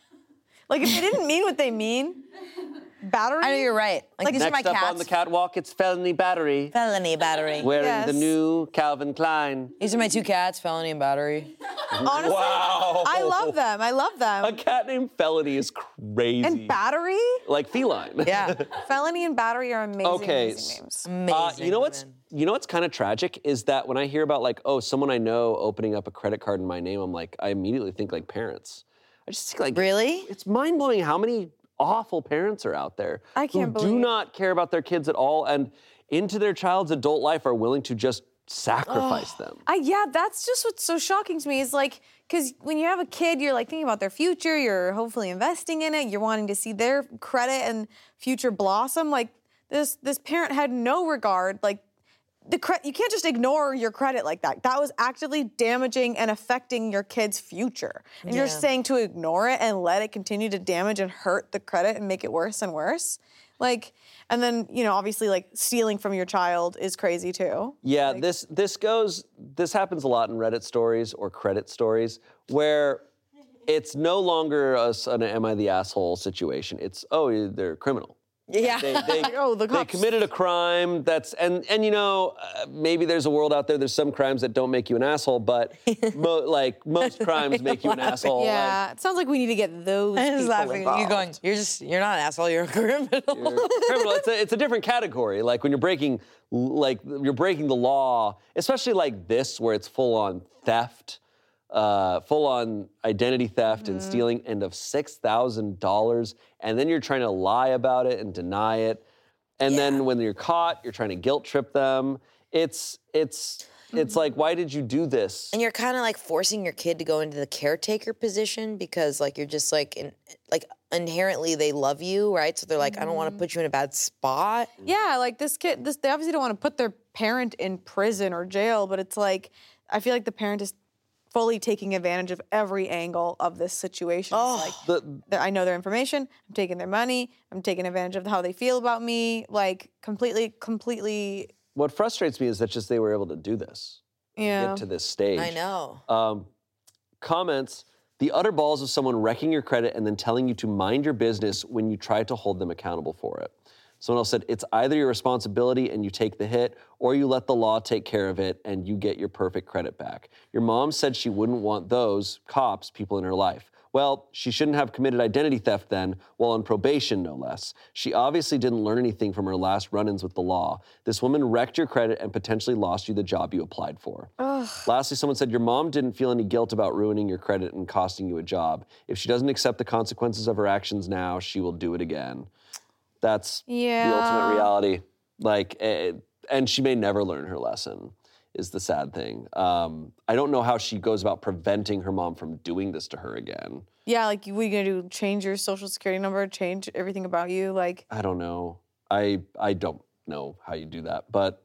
Like if they didn't mean what they mean, battery. I know you're right. Like, Like, these are Next my up cats. on the catwalk, it's Felony Battery, Felony battery. wearing Yes. the new Calvin Klein. These are my two cats, Felony and Battery. Honestly, Wow. I love them. I love them. A cat named Felony is crazy. And battery? Like feline. Yeah. Felony and battery are amazing, Okay, amazing names. Amazing. Uh, you know what's women. you know what's kind of tragic is that when I hear about like, oh, someone I know opening up a credit card in my name, I'm like, I immediately think like parents. I just think like Really? it's mind blowing how many awful parents are out there I can't who do believe- not care about their kids at all and into their child's adult life are willing to just sacrifice them. I, yeah, that's just what's so shocking to me is like, because when you have a kid, you're like thinking about their future, you're hopefully investing in it, you're wanting to see their credit and future blossom. Like this, this parent had no regard. Like the cre- you can't just ignore your credit like that. That was actively damaging and affecting your kid's future. And you're Yeah. saying to ignore it and let it continue to damage and hurt the credit and make it worse and worse. Like, and then, you know, obviously like stealing from your child is crazy too. Yeah, this this goes this happens a lot in Reddit stories or credit stories where it's no longer a, s- an am I the asshole situation. It's oh, they're a criminal. Yeah. They, they, oh, the they cops. committed a crime that's and and you know uh, maybe there's a world out there. There's some crimes that don't make you an asshole, but mo- like most crimes make you an asshole. Yeah, it sounds like we need to get those I was people laughing. involved. You're going, you're just, you're not an asshole, you're a criminal. Like, you're criminal. It's a, it's a different category. Like when you're breaking like you're breaking the law, especially like this where it's full on theft. Uh, full on identity theft and stealing, and of six thousand dollars, and then you're trying to lie about it and deny it, and then when you're caught, you're trying to guilt trip them. It's it's it's like, why did you do this? And you're kind of like forcing your kid to go into the caretaker position because like you're just like, in, like inherently they love you, right? So they're like, I don't want to put you in a bad spot. Yeah, like this kid, this they obviously don't want to put their parent in prison or jail, but it's like I feel like the parent is fully taking advantage of every angle of this situation. It's like The, that I know their information, I'm taking their money, I'm taking advantage of how they feel about me, like completely, completely, what frustrates me is that just they were able to do this, yeah. get to this stage. I know. Um, comments, the utter balls of someone wrecking your credit and then telling you to mind your business when you try to hold them accountable for it. Someone else said, it's either your responsibility and you take the hit, or you let the law take care of it and you get your perfect credit back. Your mom said she wouldn't want those cops, people in her life. Well, she shouldn't have committed identity theft then, while on probation, no less. She obviously didn't learn anything from her last run-ins with the law. This woman wrecked your credit and potentially lost you the job you applied for. Lastly, someone said, your mom didn't feel any guilt about ruining your credit and costing you a job. If she doesn't accept the consequences of her actions now, she will do it again. That's Yeah. the ultimate reality. Like, eh, and she may never learn her lesson, is the sad thing. Um, I don't know how she goes about preventing her mom from doing this to her again. Yeah, like what are you gonna do? Change your social security number, change everything about you? Like, I don't know. I I don't know how you do that. But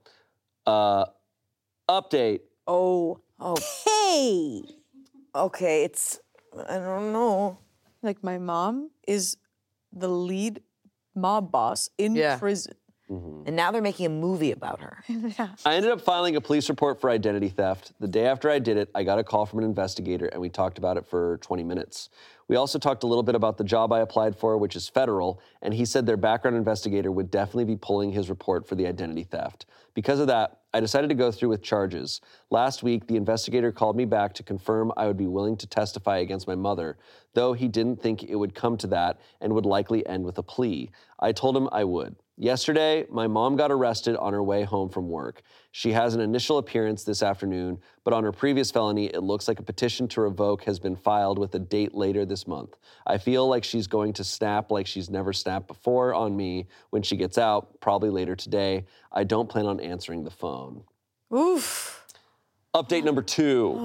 uh, update. oh, Okay. Okay, it's, I don't know. like my mom is the lead mob boss in Yeah. prison. Mm-hmm. And now they're making a movie about her. Yeah. I ended up filing a police report for identity theft. The day after I did it, I got a call from an investigator, and we talked about it for twenty minutes. We also talked a little bit about the job I applied for, which is federal, and he said their background investigator would definitely be pulling his report for the identity theft. Because of that, I decided to go through with charges. Last week, the investigator called me back to confirm I would be willing to testify against my mother, though he didn't think it would come to that and would likely end with a plea. I told him I would. Yesterday, my mom got arrested on her way home from work. She has an initial appearance this afternoon, but on her previous felony, it looks like a petition to revoke has been filed with a date later this month. I feel like she's going to snap like she's never snapped before on me when she gets out, probably later today. I don't plan on answering the phone. Oof. Update number two.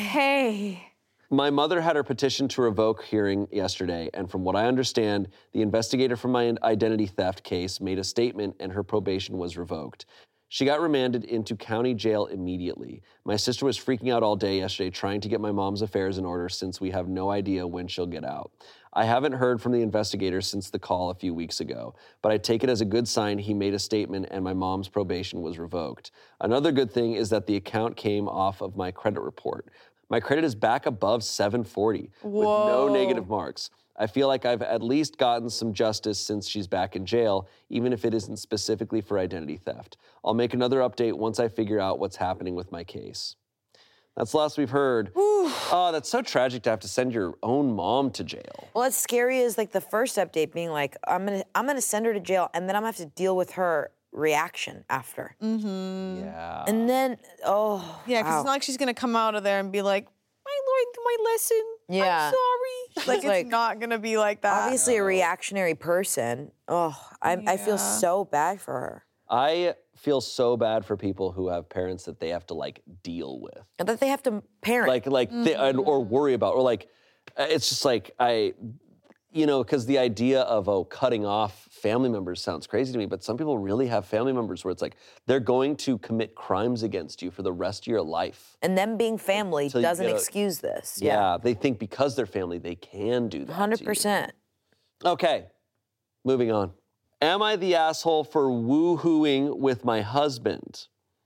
Okay. My mother had her petition to revoke hearing yesterday, and from what I understand, the investigator from my identity theft case made a statement and her probation was revoked. She got remanded into county jail immediately. My sister was freaking out all day yesterday trying to get my mom's affairs in order since we have no idea when she'll get out. I haven't heard from the investigator since the call a few weeks ago, but I take it as a good sign he made a statement and my mom's probation was revoked. Another good thing is that the account came off of my credit report. My credit is back above seven forty with no negative marks. I feel like I've at least gotten some justice since she's back in jail, even if it isn't specifically for identity theft. I'll make another update once I figure out what's happening with my case. That's the last we've heard. Oh, that's so tragic to have to send your own mom to jail. Well, what's scary is like the first update being like, I'm gonna, I'm gonna send her to jail, and then I'm gonna have to deal with her reaction after. Mm-hmm. Yeah. And then, oh, Yeah, because wow. it's not like she's gonna come out of there and be like, "My lord, my lesson. Yeah. I'm sorry." Like it's like- not gonna be like that. Obviously a reactionary person. Oh, I, I feel Yeah. so bad for her. I feel so bad for people who have parents that they have to like deal with. And that they have to parent. Like, like, they, and- or worry about, or like, uh, it's just like, I, you know, because the idea of, oh, cutting off family members sounds crazy to me, but some people really have family members where it's like, they're going to commit crimes against you for the rest of your life. and them being family So you doesn't gotta- excuse this. Yeah, they think because they're family, they can do that to you. one hundred percent. Okay, moving on. Am I the asshole for woo-hooing with my husband?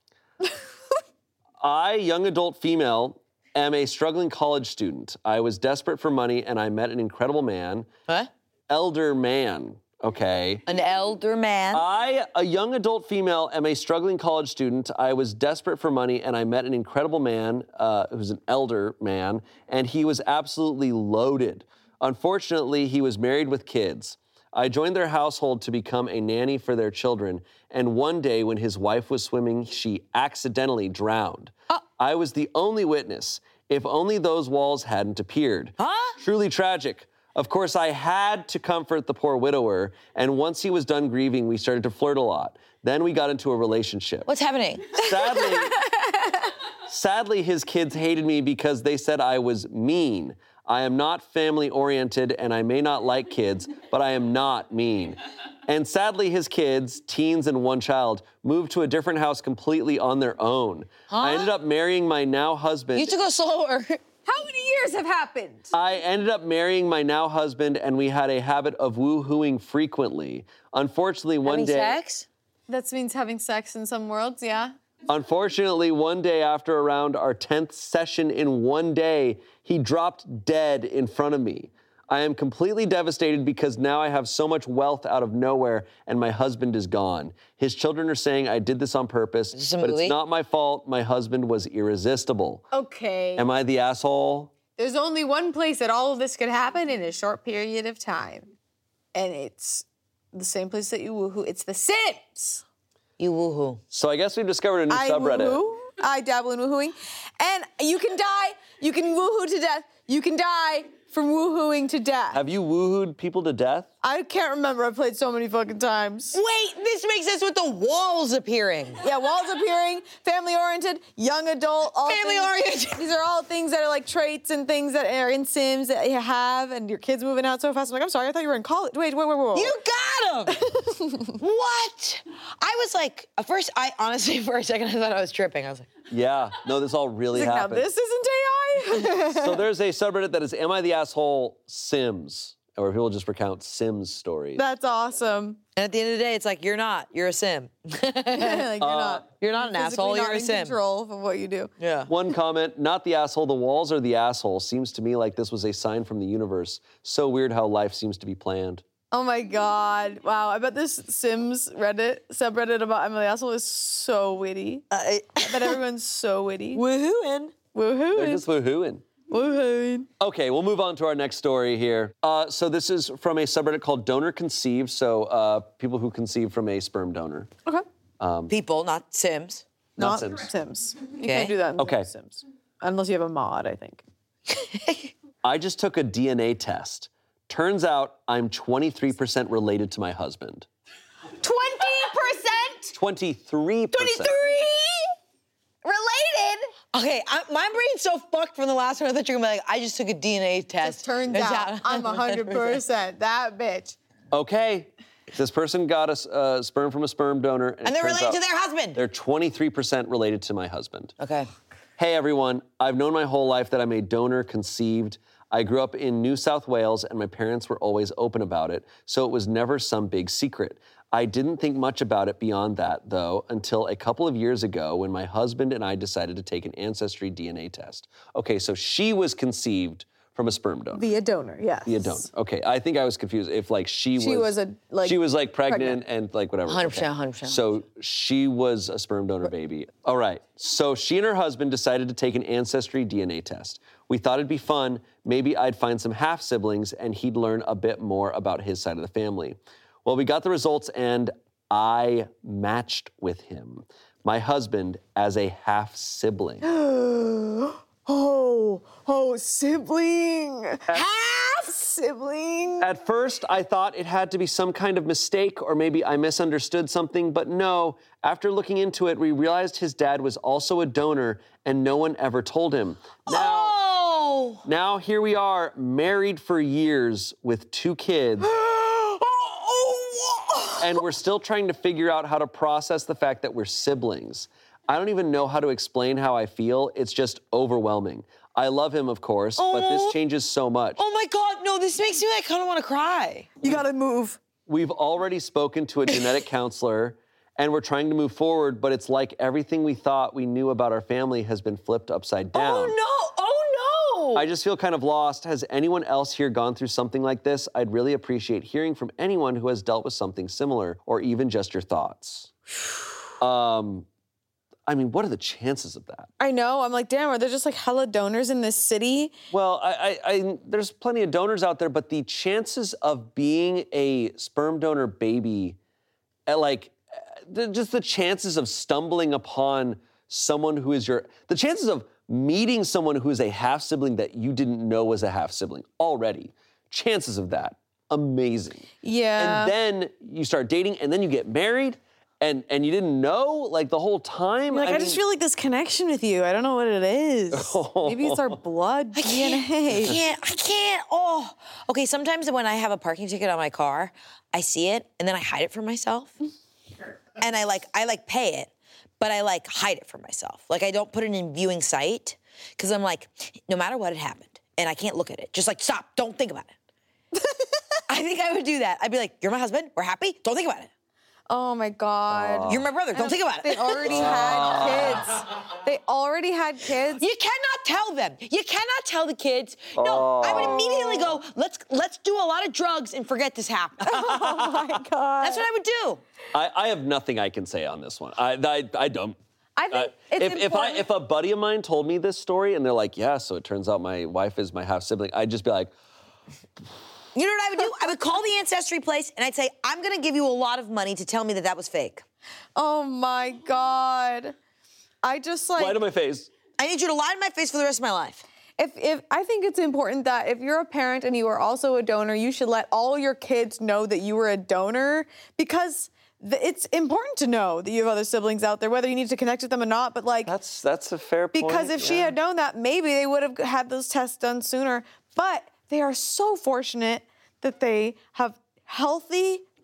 I, young adult female, am a struggling college student. I was desperate for money and I met an incredible man. What? Elder man, okay? An elder man. I, a young adult female, am a struggling college student. I was desperate for money and I met an incredible man uh, who's an elder man, and he was absolutely loaded. Unfortunately, he was married with kids. I joined their household to become a nanny for their children, and one day when his wife was swimming, she accidentally drowned. I was the only witness. If only those walls hadn't appeared. Huh? Truly tragic. Of course, I had to comfort the poor widower, and once he was done grieving, we started to flirt a lot. Then we got into a relationship. What's happening? Sadly, sadly, his kids hated me because they said I was mean. I am not family-oriented, and I may not like kids, but I am not mean. And sadly, his kids, teens and one child, moved to a different house completely on their own. I ended up marrying my now husband. You need to go slower. How many years have happened? I ended up marrying my now husband, and we had a habit of woo-hooing frequently. Unfortunately, one Having day... sex? That means having sex in some worlds, yeah. Unfortunately, one day after around our tenth session in one day, he dropped dead in front of me. I am completely devastated because now I have so much wealth out of nowhere and my husband is gone. His children are saying I did this on purpose, this a but movie? it's not my fault. My husband was irresistible. Okay. Am I the asshole? There's only one place that all of this could happen in a short period of time. And it's the same place that you woohoo. It's The Sims. You woohoo. So I guess we've discovered a new I subreddit. woohoo. I dabble in woohooing. And you can die. You can woohoo to death. You can die from woohooing to death. Have you woohooed people to death? I can't remember. I've played so many fucking times. Wait, this makes sense with the walls appearing. Yeah, walls appearing, family-oriented, young adult. All things- Family-oriented. These are all things that are like traits and things that are in Sims that you have, and your kid's moving out so fast. I'm like, I'm sorry, I thought you were in college. Wait, wait, wait, wait. wait. You got him! What? I was like, at first, I honestly, for a second, I thought I was tripping. I was like, Yeah. No, this all really Like, now happened. this isn't A I? So there's a subreddit that is Am I the Asshole Sims? or people just recount Sims stories. That's awesome. And at the end of the day, it's like, you're not. You're a sim. like you're not. You're not an physically asshole. not You're a in sim. control of what you do. Yeah. One comment, not the asshole, the walls are the asshole. Seems to me like this was a sign from the universe. So weird how life seems to be planned. Oh my God. Wow. I bet this Sims Reddit subreddit about Emily Asshole is so witty. Uh, I bet everyone's so witty. Woohooing. They're Woohoo. just woohooing. Woohoo. Okay, we'll move on to our next story here. Uh, so this is from a subreddit called Donor Conceived, so uh, people who conceive from a sperm donor. Okay. People, not sims. Not Not Sims. Sims. You Okay. can't do that in Okay. Sims. Unless you have a mod, I think. I just took a D N A test. Turns out I'm twenty-three percent related to my husband. twenty percent? twenty-three percent. twenty-three? Related? Okay, I, my brain's so fucked from the last one. I thought you were gonna be like, I just took a D N A test. Just turns It's out I'm one hundred percent that bitch. Okay, this person got a s- uh, sperm from a sperm donor. And, it And they're turns related out to their husband. They're twenty-three percent related to my husband. Okay. Hey everyone, I've known my whole life that I'm a donor conceived. I grew up in New South Wales and my parents were always open about it, so it was never some big secret. I didn't think much about it beyond that, though, until a couple of years ago when my husband and I decided to take an ancestry D N A test. Okay, so she was conceived from a sperm donor. Via donor, yes. Via donor. Okay, I think I was confused if like she, She was a, like, she was like pregnant, pregnant. and like whatever. one hundred percent, Okay. one hundred percent. So she was a sperm donor baby. All right. So she and her husband decided to take an ancestry D N A test. We thought it'd be fun. Maybe I'd find some half siblings and he'd learn a bit more about his side of the family. Well, we got the results and I matched with him, my husband, as a half sibling. Oh, oh, sibling. Half sibling. At first, I thought it had to be some kind of mistake or maybe I misunderstood something, but no. After looking into it, we realized his dad was also a donor and no one ever told him. Now, Oh! now here we are, married for years with two kids, and we're still trying to figure out how to process the fact that we're siblings. I don't even know how to explain how I feel. It's just overwhelming. I love him, of course, but Oh. this changes so much. Oh my God, no, this makes me like kind of want to cry. You gotta move. We've already spoken to a genetic counselor and we're trying to move forward, but it's like everything we thought we knew about our family has been flipped upside down. Oh no, oh no! I just feel kind of lost. Has anyone else here gone through something like this? I'd really appreciate hearing from anyone who has dealt with something similar or even just your thoughts. Um, I mean, what are the chances of that? I know. I'm like, damn, are there just like hella donors in this city? Well, I, I, I, there's plenty of donors out there, but the chances of being a sperm donor baby, uh, like, uh, the, just the chances of stumbling upon someone who is your, the chances of meeting someone who is a half sibling that you didn't know was a half sibling already, chances of that, amazing. Yeah. And then you start dating, and then you get married, and and you didn't know like the whole time. Like, I, mean, just feel like this connection with you. I don't know what it is. Maybe it's our blood I D N can't, I A. can't, I can't. Oh, okay. Sometimes when I have a parking ticket on my car, I see it and then I hide it from myself, and I like, I like pay it, but I like hide it from myself. Like I don't put it in viewing sight because I'm like, no matter what had happened, and I can't look at it. Just like stop, don't think about it. I think I would do that. I'd be like, you're my husband, we're happy, don't think about it. Oh my God. You're my brother, don't think about it. They already had kids. They already had kids. You cannot tell them. You cannot tell the kids. No, I would immediately go, let's let's do a lot of drugs and forget this happened. Oh my God. That's what I would do. I, I have nothing I can say on this one. I, I, I don't. I think Uh, it's if, if I important. if a buddy of mine told me this story and they're like, yeah, so it turns out my wife is my half sibling, I'd just be like, You know what I would do? I would call the ancestry place and I'd say, I'm gonna give you a lot of money to tell me that that was fake. Oh my God. I just like. lie to my face. I need you to lie to my face for the rest of my life. If, if I think it's important that if you're a parent and you are also a donor, you should let all your kids know that you were a donor because th- it's important to know that you have other siblings out there, whether you need to connect with them or not. But like, That's that's a fair point. because if she yeah. had known that, maybe they would have had those tests done sooner. But they are so fortunate that they have healthy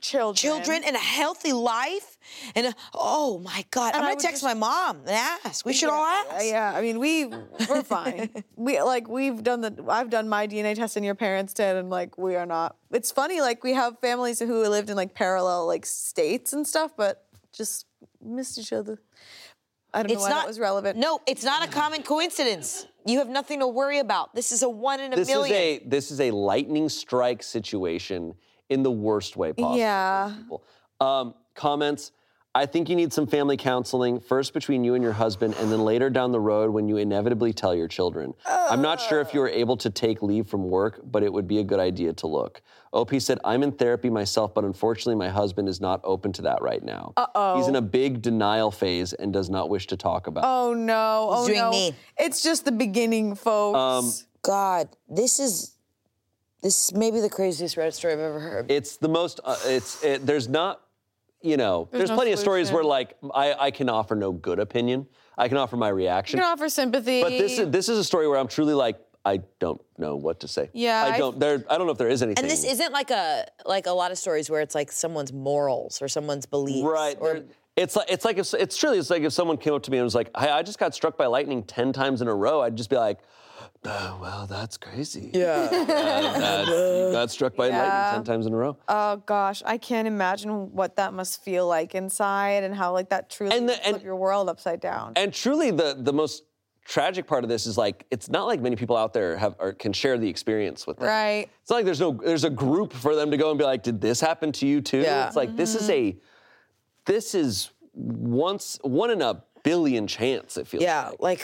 children. children and a healthy life. And a, oh my God, And I'm I gonna would text just- my mom and ask. We should yeah, all ask. Yeah, I mean, we we're fine. we like we've done the I've done my D N A test and your parents did, and like we are not. It's funny, like we have families who lived in like parallel like states and stuff, but just missed each other. I don't know It's why not that was relevant. No, it's not a common coincidence. You have nothing to worry about. This is a one in a This million. is a this is a lightning strike situation in the worst way possible. Yeah. People. Um, comments. I think you need some family counseling, first between you and your husband, and then later down the road when you inevitably tell your children. I'm not sure if you are able to take leave from work, but it would be a good idea to look. O P said, I'm in therapy myself, but unfortunately my husband is not open to that right now. Uh-oh. He's in a big denial phase and does not wish to talk about it. Oh no. Oh doing no. me. It's just the beginning, folks. Um, God, this is this is maybe the craziest Reddit story I've ever heard. It's the most, uh, it's, it, there's not, you know, there's, no plenty of stories solution. where like, I, I can offer no good opinion. I can offer my reaction. you can offer sympathy. But this is, this is a story where I'm truly like, I don't know what to say. Yeah, I I- don't, there, I don't know if there is anything. And this isn't like a like a lot of stories where it's like someone's morals or someone's beliefs. Right. Or, there- It's like, it's like, if, it's truly, it's like if someone came up to me and was like, hey, I just got struck by lightning ten times in a row, I'd just be like, oh, well, that's crazy. yeah. Uh, that's, you got struck by Yeah. lightning ten times in a row. Oh gosh, I can't imagine what that must feel like inside and how like that truly And the- would flip and- your world upside down. And truly, the the most tragic part of this is like it's not like many people out there have or can share the experience with them. Right. It's not like there's no there's a group for them to go and be like, did this happen to you too? Yeah. It's like this is a this is once one in a billion chance. It feels Yeah, like. like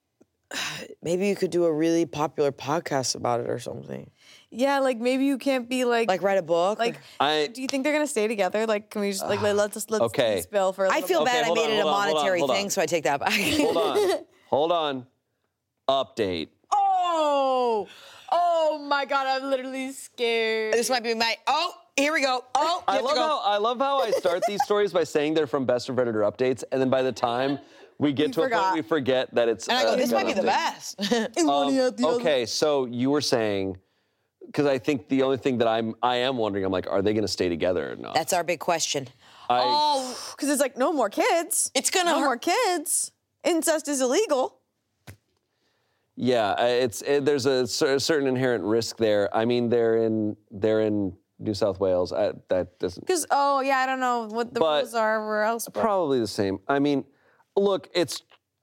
maybe you could do a really popular podcast about it or something. Yeah, like maybe you can't be like Like write a book. like. or- I do you think they're gonna stay together? Like, can we just like let- let's just let's okay. do spill for a I little feel bit. bad I hold made on, it a hold on, hold on, monetary hold on. thing, so I take that back. hold on, hold on. Update. Oh, oh my God, I'm literally scared. This might be my oh, here we go. Oh, you I have to love go. how I love how I start these stories by saying they're from Best of Redditor updates, and then by the time we get We to a forgot. point we forget that it's. and I go, uh, this got might be the updates. best. Um, okay, so you were saying, because I think the only thing that I'm I am wondering, I'm like, are they going to stay together or not? That's our big question. I, Oh, Because it's like no more kids. it's gonna No hurt. more kids. Incest is illegal. yeah, I- it's it, there's a, cer- certain inherent risk there. I mean, they're in they're in New South Wales. I, that doesn't Because oh yeah, I don't know what the But rules are everywhere else. But probably the same. I mean, look, it's.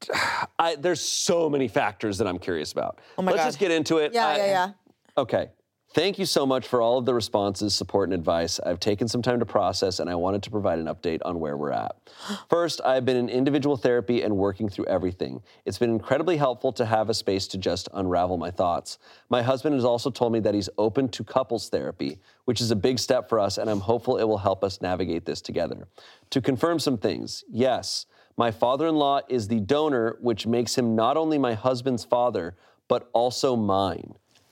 I, there's so many factors that I'm curious about. Oh my Let's God. just get into it. yeah, I- yeah, yeah. Okay. Thank you so much for all of the responses, support, and advice. I've taken some time to process, and I wanted to provide an update on where we're at. First, I've been in individual therapy and working through everything. It's been incredibly helpful to have a space to just unravel my thoughts. My husband has also told me that he's open to couples therapy, which is a big step for us, and I'm hopeful it will help us navigate this together. To confirm some things, yes, my father-in-law is the donor, which makes him not only my husband's father, but also mine.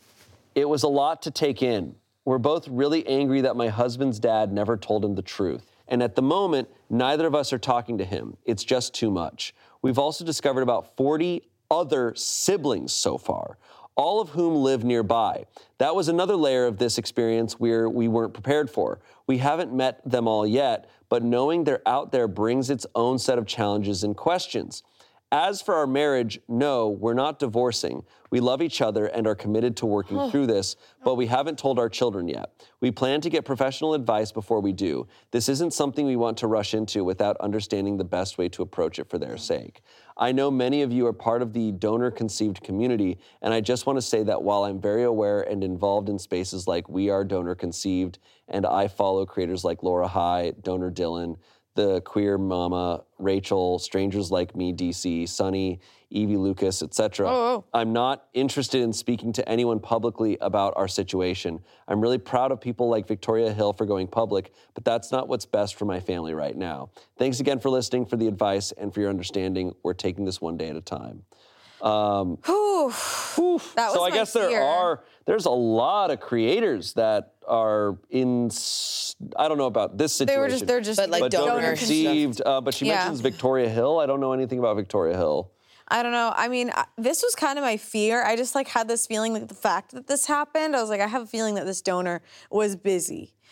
It was a lot to take in. We're both really angry that my husband's dad never told him the truth. And at the moment, neither of us are talking to him. It's just too much. We've also discovered about forty other siblings so far, all of whom live nearby. That was another layer of this experience where we weren't prepared for. We haven't met them all yet, but knowing they're out there brings its own set of challenges and questions. As for our marriage, no, we're not divorcing. We love each other and are committed to working through this, but we haven't told our children yet. We plan to get professional advice before we do. This isn't something we want to rush into without understanding the best way to approach it for their sake. I know many of you are part of the donor-conceived community, and I just want to say that while I'm very aware and involved in spaces like We Are Donor Conceived, and I follow creators like Laura High, Donor Dylan, The Queer Mama, Rachel, Strangers Like Me, D C, Sunny, Evie Lucas, et cetera. Oh, oh. I'm not interested in speaking to anyone publicly about our situation. I'm really proud of people like Victoria Hill for going public, but that's not what's best for my family right now. Thanks again for listening, for the advice, and for your understanding. We're taking this one day at a time. Um, Whew. That was so I my guess there fear. are, there's a lot of creators that are in, s- I don't know about this They situation. were just they're just But, like, but donor donor conceived. conceived, uh, but she Yeah. mentions Victoria Hill. I don't know anything about Victoria Hill. I don't know. I mean, I- this was kind of my fear. I just like had this feeling like the fact that this happened, I was like, I have a feeling that this donor was busy.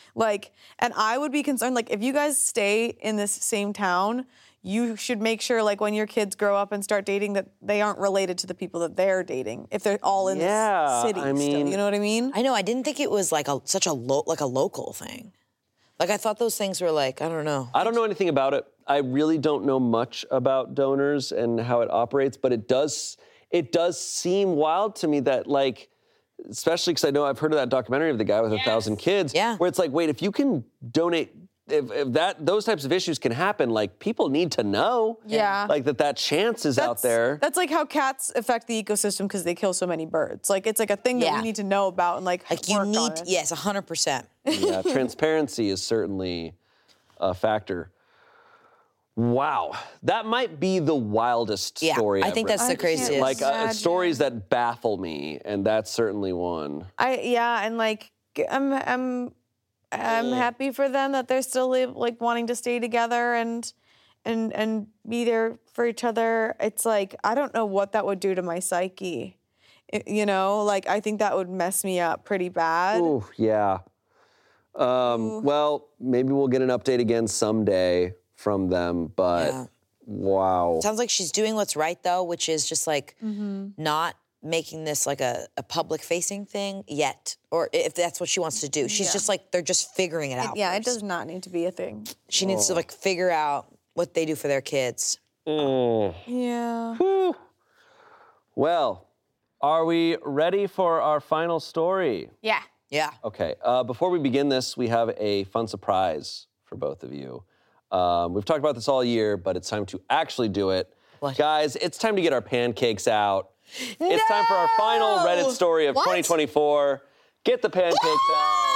Like, and I would be concerned, like, if you guys stay in this same town, you should make sure, like, when your kids grow up and start dating, that they aren't related to the people that they're dating. If they're all in Yeah, the city, I mean- still, you know what I mean? I know. I didn't think it was like a such a lo- like a local thing. Like I thought those things were like I don't know. I don't know anything about it. I really don't know much about donors and how it operates, but it does it does seem wild to me that, like, especially because I know I've heard of that documentary of the guy with a thousand kids, Yeah. where it's like, wait, if you can donate, if, if that those types of issues can happen, like, people need to know, Yeah. like that that chance is out there. That's like how cats affect the ecosystem because they kill so many birds. Like, it's like a thing that Yeah. we need to know about and, like, Like you work on need it. yes, a hundred percent. Yeah, transparency is certainly a factor. Wow, that might be the wildest Yeah, story I I've think read. that's the I can't craziest. Like uh, Imagine. stories that baffle me, and that's certainly one. I yeah, and like I'm I'm I'm happy for them that they're still li- like wanting to stay together and and and be there for each other. It's like I don't know what that would do to my psyche. I- you know, like I think that would mess me up pretty bad. Ooh, yeah. Um, well, maybe we'll get an update again someday from them, but Yeah. wow. Sounds like she's doing what's right though, which is just like Mm-hmm. not making this like a, a public facing thing yet, or if that's what she wants to do. She's Yeah. just like they're just figuring it out. Yeah, it first. does not need to be a thing. She needs to like figure out what they do for their kids. Mm. Yeah. Whew. Well, are we ready for our final story? Yeah. Yeah. Okay, uh, before we begin this, we have a fun surprise for both of you. Um, we've talked about this all year, but it's time to actually do it. What? Guys, it's time to get our pancakes out. It's time for our final No! Reddit story of What? twenty twenty-four. Get the pancakes out.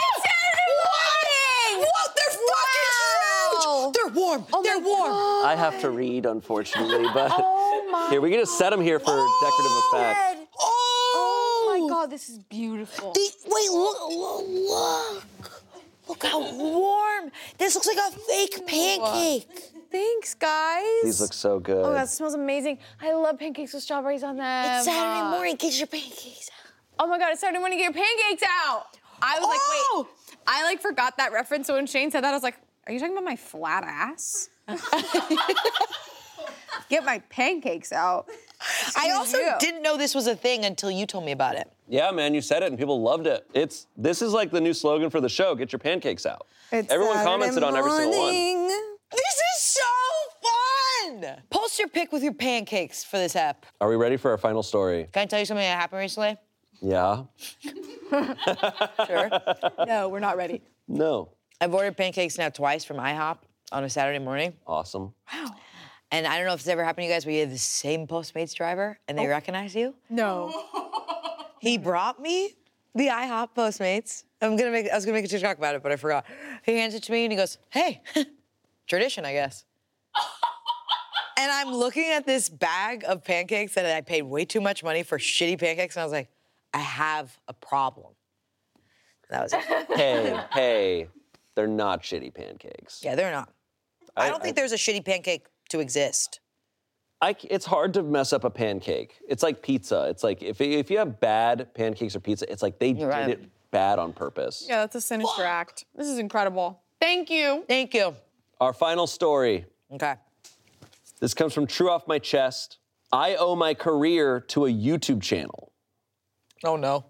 What? They're fucking Wow. huge! They're warm. They're warm. I have to read, unfortunately, but Oh my. here, we can just set them here for decorative effect. Oh, Oh my God, this is beautiful. The, wait, look, look, look. Look how warm. This looks like a fake pancake. Thanks, guys. These look so good. Oh, that smells amazing. I love pancakes with strawberries on them. It's Saturday Uh, morning. Get your pancakes out. Oh my God, it's Saturday morning, get your pancakes out. I was Oh! like, wait. I like forgot that reference. So when Shane said that, I was like, are you talking about my flat ass? Get my pancakes out. I also you. didn't know this was a thing until you told me about it. Yeah, man, you said it and people loved it. It's This is like the new slogan for the show, get your pancakes out. It's Everyone Saturday commented on every single one. morning. This is so fun! Post your pic with your pancakes for this app. Are we ready for our final story? Can I tell you something that happened recently? Yeah? Sure. No, we're not ready. No. I've ordered pancakes now twice from IHOP on a Saturday morning. Awesome. And I don't know if it's ever happened to you guys where you have the same Postmates driver and they recognize you. No. He brought me the IHOP Postmates. I'm gonna make I was gonna make a TikTok about it, but I forgot. He hands it to me and he goes, hey, tradition, I guess. And I'm looking at this bag of pancakes that I paid way too much money for shitty pancakes, and I was like, I have a problem. That was it. Hey, hey, they're not shitty pancakes. Yeah, they're not. I, I- don't think I- there's a shitty pancake to exist. I, it's hard to mess up a pancake. It's like pizza. It's like if, if you have bad pancakes or pizza, it's like they did right. it bad on purpose. Yeah, that's a sinister act. This is incredible. Thank you. Thank you. Our final story. Okay. This comes from True Off My Chest. I owe my career to a YouTube channel. Oh no.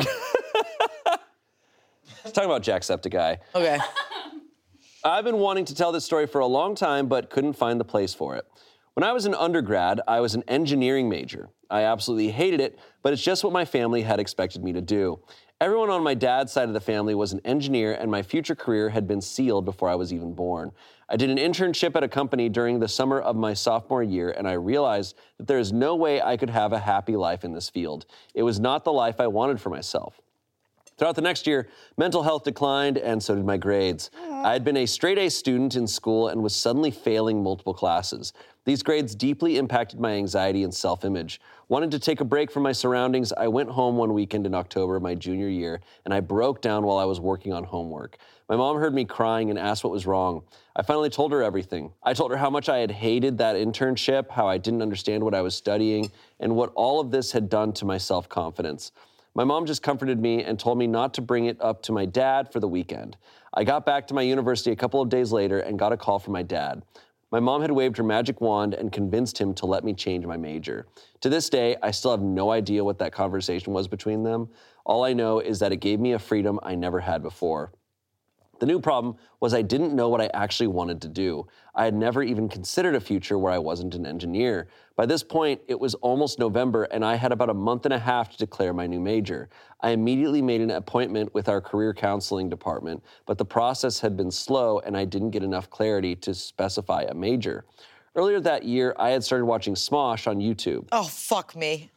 Talking about Jacksepticeye. Okay. I've been wanting to tell this story for a long time, but couldn't find the place for it. When I was an undergrad, I was an engineering major. I absolutely hated it, but it's just what my family had expected me to do. Everyone on my dad's side of the family was an engineer, and my future career had been sealed before I was even born. I did an internship at a company during the summer of my sophomore year, and I realized that there is no way I could have a happy life in this field. It was not the life I wanted for myself. Throughout the next year, mental health declined, and so did my grades. I had been a straight-A student in school and was suddenly failing multiple classes. These grades deeply impacted my anxiety and self-image. Wanting to take a break from my surroundings, I went home one weekend in October of my junior year, and I broke down while I was working on homework. My mom heard me crying and asked what was wrong. I finally told her everything. I told her how much I had hated that internship, how I didn't understand what I was studying, and what all of this had done to my self-confidence. My mom just comforted me and told me not to bring it up to my dad for the weekend. I got back to my university a couple of days later and got a call from my dad. My mom had waved her magic wand and convinced him to let me change my major. To this day, I still have no idea what that conversation was between them. All I know is that it gave me a freedom I never had before. The new problem was I didn't know what I actually wanted to do. I had never even considered a future where I wasn't an engineer. By this point, it was almost November, and I had about a month and a half to declare my new major. I immediately made an appointment with our career counseling department, but the process had been slow, and I didn't get enough clarity to specify a major. Earlier that year, I had started watching Smosh on YouTube. Oh, fuck me.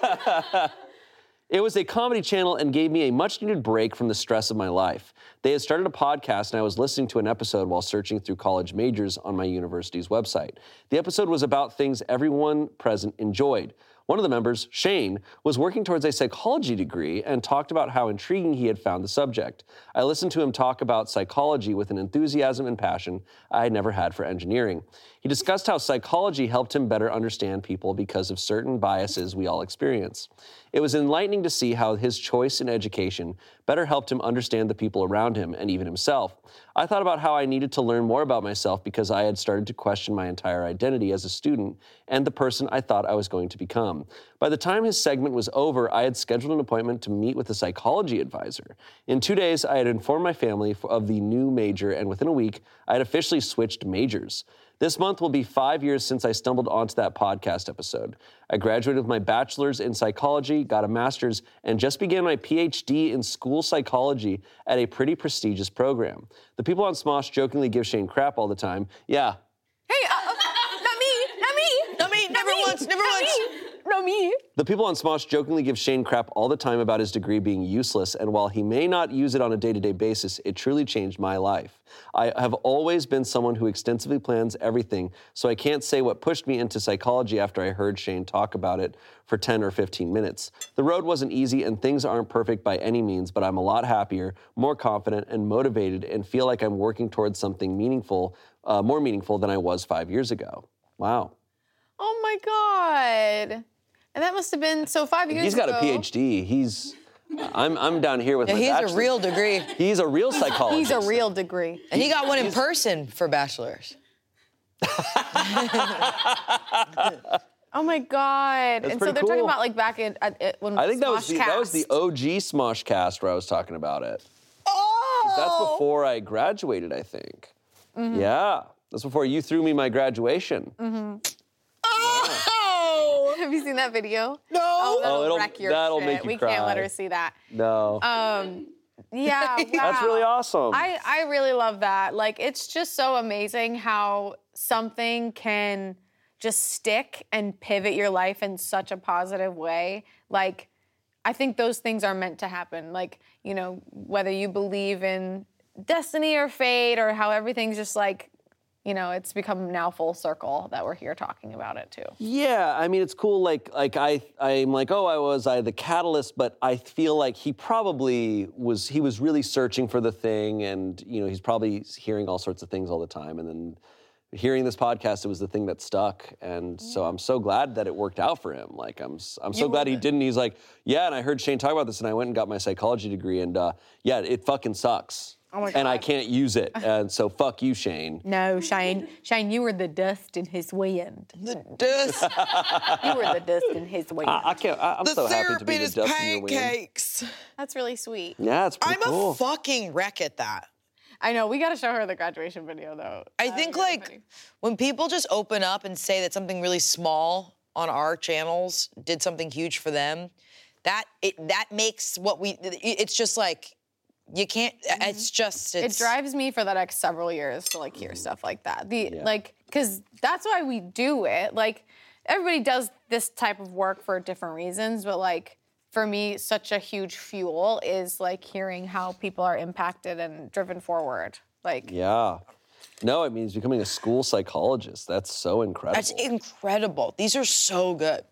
It was a comedy channel and gave me a much-needed break from the stress of my life. They had started a podcast, and I was listening to an episode while searching through college majors on my university's website. The episode was about things everyone present enjoyed. One of the members, Shane, was working towards a psychology degree and talked about how intriguing he had found the subject. I listened to him talk about psychology with an enthusiasm and passion I had never had for engineering. He discussed how psychology helped him better understand people because of certain biases we all experience. It was enlightening to see how his choice in education better helped him understand the people around him and even himself. I thought about how I needed to learn more about myself because I had started to question my entire identity as a student and the person I thought I was going to become. By the time his segment was over, I had scheduled an appointment to meet with a psychology advisor. In two days, I had informed my family of the new major, and within a week, I had officially switched majors. This month will be five years since I stumbled onto that podcast episode. I graduated with my bachelor's in psychology, got a master's, and just began my P H D in school psychology at a pretty prestigious program. The people on Smosh jokingly give Shane crap all the time. Yeah. Hey, uh, uh, not me, not me. Not me, never once, never not once. Me, not me. The people on Smosh jokingly give Shane crap all the time about his degree being useless, and while he may not use it on a day-to-day basis, it truly changed my life. I have always been someone who extensively plans everything, so I can't say what pushed me into psychology after I heard Shane talk about it for ten or fifteen minutes. The road wasn't easy, and things aren't perfect by any means, but I'm a lot happier, more confident, and motivated, and feel like I'm working towards something meaningful, uh, more meaningful than I was five years ago. Wow. Oh my God. And that must have been, so five years He's got ago. a P H D. He's, I'm, I'm down here with Yeah, my he's bachelor's. a real degree. He's a real psychologist. He's a real degree. And he got one in person for bachelor's. Oh my God. That's and so pretty they're talking cool. about like back in, at, at, when I think that was, the, Smoshcast. that was the O G Smosh cast where I was talking about it. Oh! That's before I graduated, I think. Mm-hmm. Yeah. That's before you threw me my graduation. Mm-hmm. Oh! Have you seen that video? No. Oh, that'll, Oh, it'll- wreck your that'll shit. make you We can't let cry. her see that. No. Um, yeah, wow. That's really awesome. I, I really love that. Like, it's just so amazing how something can just stick and pivot your life in such a positive way. Like, I think those things are meant to happen. Like, you know, whether you believe in destiny or fate or how everything's just like, you know, it's become now full circle that we're here talking about it too. Yeah, I mean, it's cool. Like, like I, I'm like, oh, I was I the catalyst, but I feel like he probably was. He was really searching for the thing, and you know, he's probably hearing all sorts of things all the time, and then hearing this podcast, it was the thing that stuck, and so I'm so glad that it worked out for him. Like, I'm, s- I'm so You glad were he the- didn't. He's like, yeah, and I heard Shane talk about this, and I went and got my psychology degree, and uh, yeah, it fucking sucks. Oh my And I God. can't use it, and so fuck you, Shane. No, Shane. Shane, you were the dust in his wind. The dust. You were the dust in his wind. I, I can't. I, I'm The so happy to be therapy the is dust in your wind. pancakes. That's really sweet. Yeah, it's pretty I'm cool. a fucking wreck at that. I know. We got to show her the graduation video, though. I That think would be really like funny. when people just open up and say that something really small on our channels did something huge for them, that it that makes what we it's just like you can't it's just it's It drives me for the next several years to like hear stuff like that. The Yeah. like, because that's why we do it. Like, everybody does this type of work for different reasons, but like for me, such a huge fuel is like hearing how people are impacted and driven forward. Like, Yeah. No, it means becoming a school psychologist. That's so incredible. That's incredible. These are so good.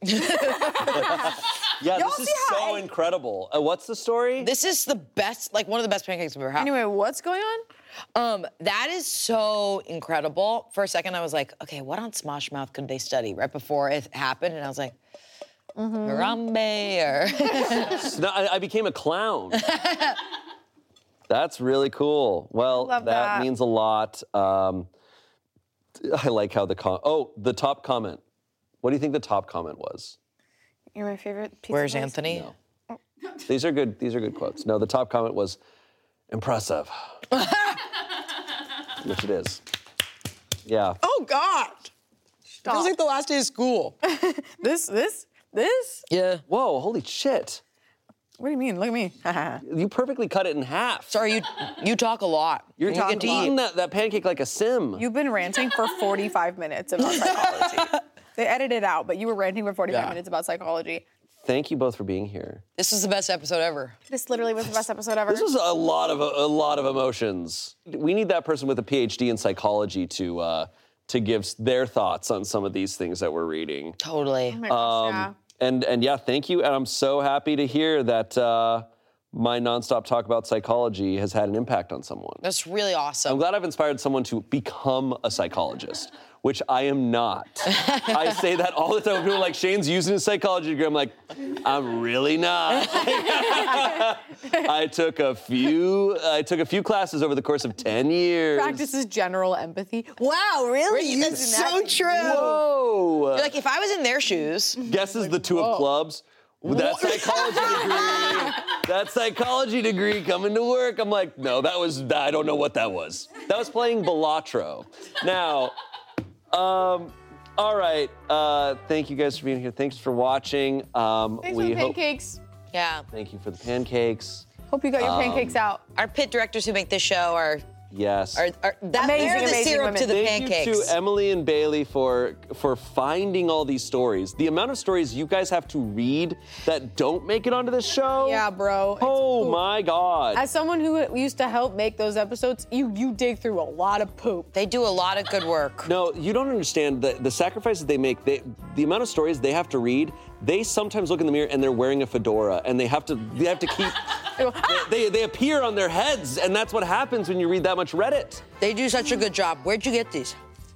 yeah, Y'all this is see how so I- incredible. Uh, what's the story? This is the best, like one of the best pancakes I've ever had. anyway, what's going on? Um, that is so incredible. For a second, I was like, okay, what on Smosh Mouth could they study right before it happened? And I was like, Harambe or. So now I, I became a clown. That's really cool. Well, Love that, that. means a lot. Um, I like how the com- oh the top comment. What do you think the top comment was? You're my favorite pizza Where's place. Anthony? No. These are good. These are good quotes. No, the top comment was impressive, which it is. Yeah. Oh God! Stop. Feels like the last day of school. This, this, this? Yeah. Whoa! Holy shit! What do you mean? Look at me. You perfectly cut it in half. Sorry, you you talk a lot. You're You get to eating eat. that, that pancake like a sim. You've been ranting for forty-five minutes about psychology. They edited it out, but you were ranting for forty-five Yeah. minutes about psychology. Thank you both for being here. This is the best episode ever. This literally was the best episode ever. This was a lot of a lot of emotions. We need that person with a P H D in psychology to uh, to give s- their thoughts on some of these things that we're reading. Totally. Oh my gosh, yeah. And and yeah, thank you. And I'm so happy to hear that uh, my nonstop talk about psychology has had an impact on someone. That's really awesome. I'm glad I've inspired someone to become a psychologist, which I am not. I say that all the time when people are like, Shane's using his psychology degree. I'm like, I'm really not. I took a few, I took a few classes over the course of ten years. Practices general empathy. Wow, really? You That's did that? so true. Whoa. Like if I was in their shoes, Guesses the two of clubs. That psychology degree, that psychology degree coming to work. I'm like, no, that was, I don't know what that was. That was playing Balatro. Now, um, all right. Uh, thank you guys for being here. Thanks for watching. Um, Thanks we for the hope. pancakes. yeah. Thank you for the pancakes. Hope you got your Um, pancakes out. Our pit directors who make this show are Yes. are, are that, Amazing, they're the amazing syrup women. to the Thank pancakes. you to Emily and Bailey for for finding all these stories. The amount of stories you guys have to read that don't make it onto this show. Yeah, bro. It's Oh poop. my God. As someone who used to help make those episodes, you you dig through a lot of poop. They do a lot of good work. No, you don't understand the, the sacrifices they make. They, the amount of stories they have to read. They sometimes look in the mirror and they're wearing a fedora, and they have to they have to keep. They go, "Ah!" they, they appear on their heads, and that's what happens when you read that much Reddit. They do such a good job. Where'd you get these?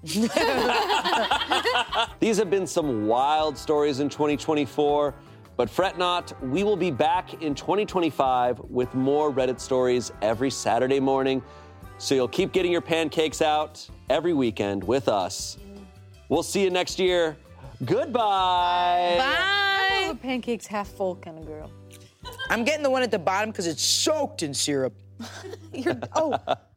These have been some wild stories in twenty twenty-four, but fret not, we will be back in twenty twenty-five with more Reddit stories every Saturday morning. So you'll keep getting your pancakes out every weekend with us. We'll see you next year. Goodbye. Bye. I'm a pancakes half full kind of girl. I'm getting the one at the bottom because it's soaked in syrup. You're oh.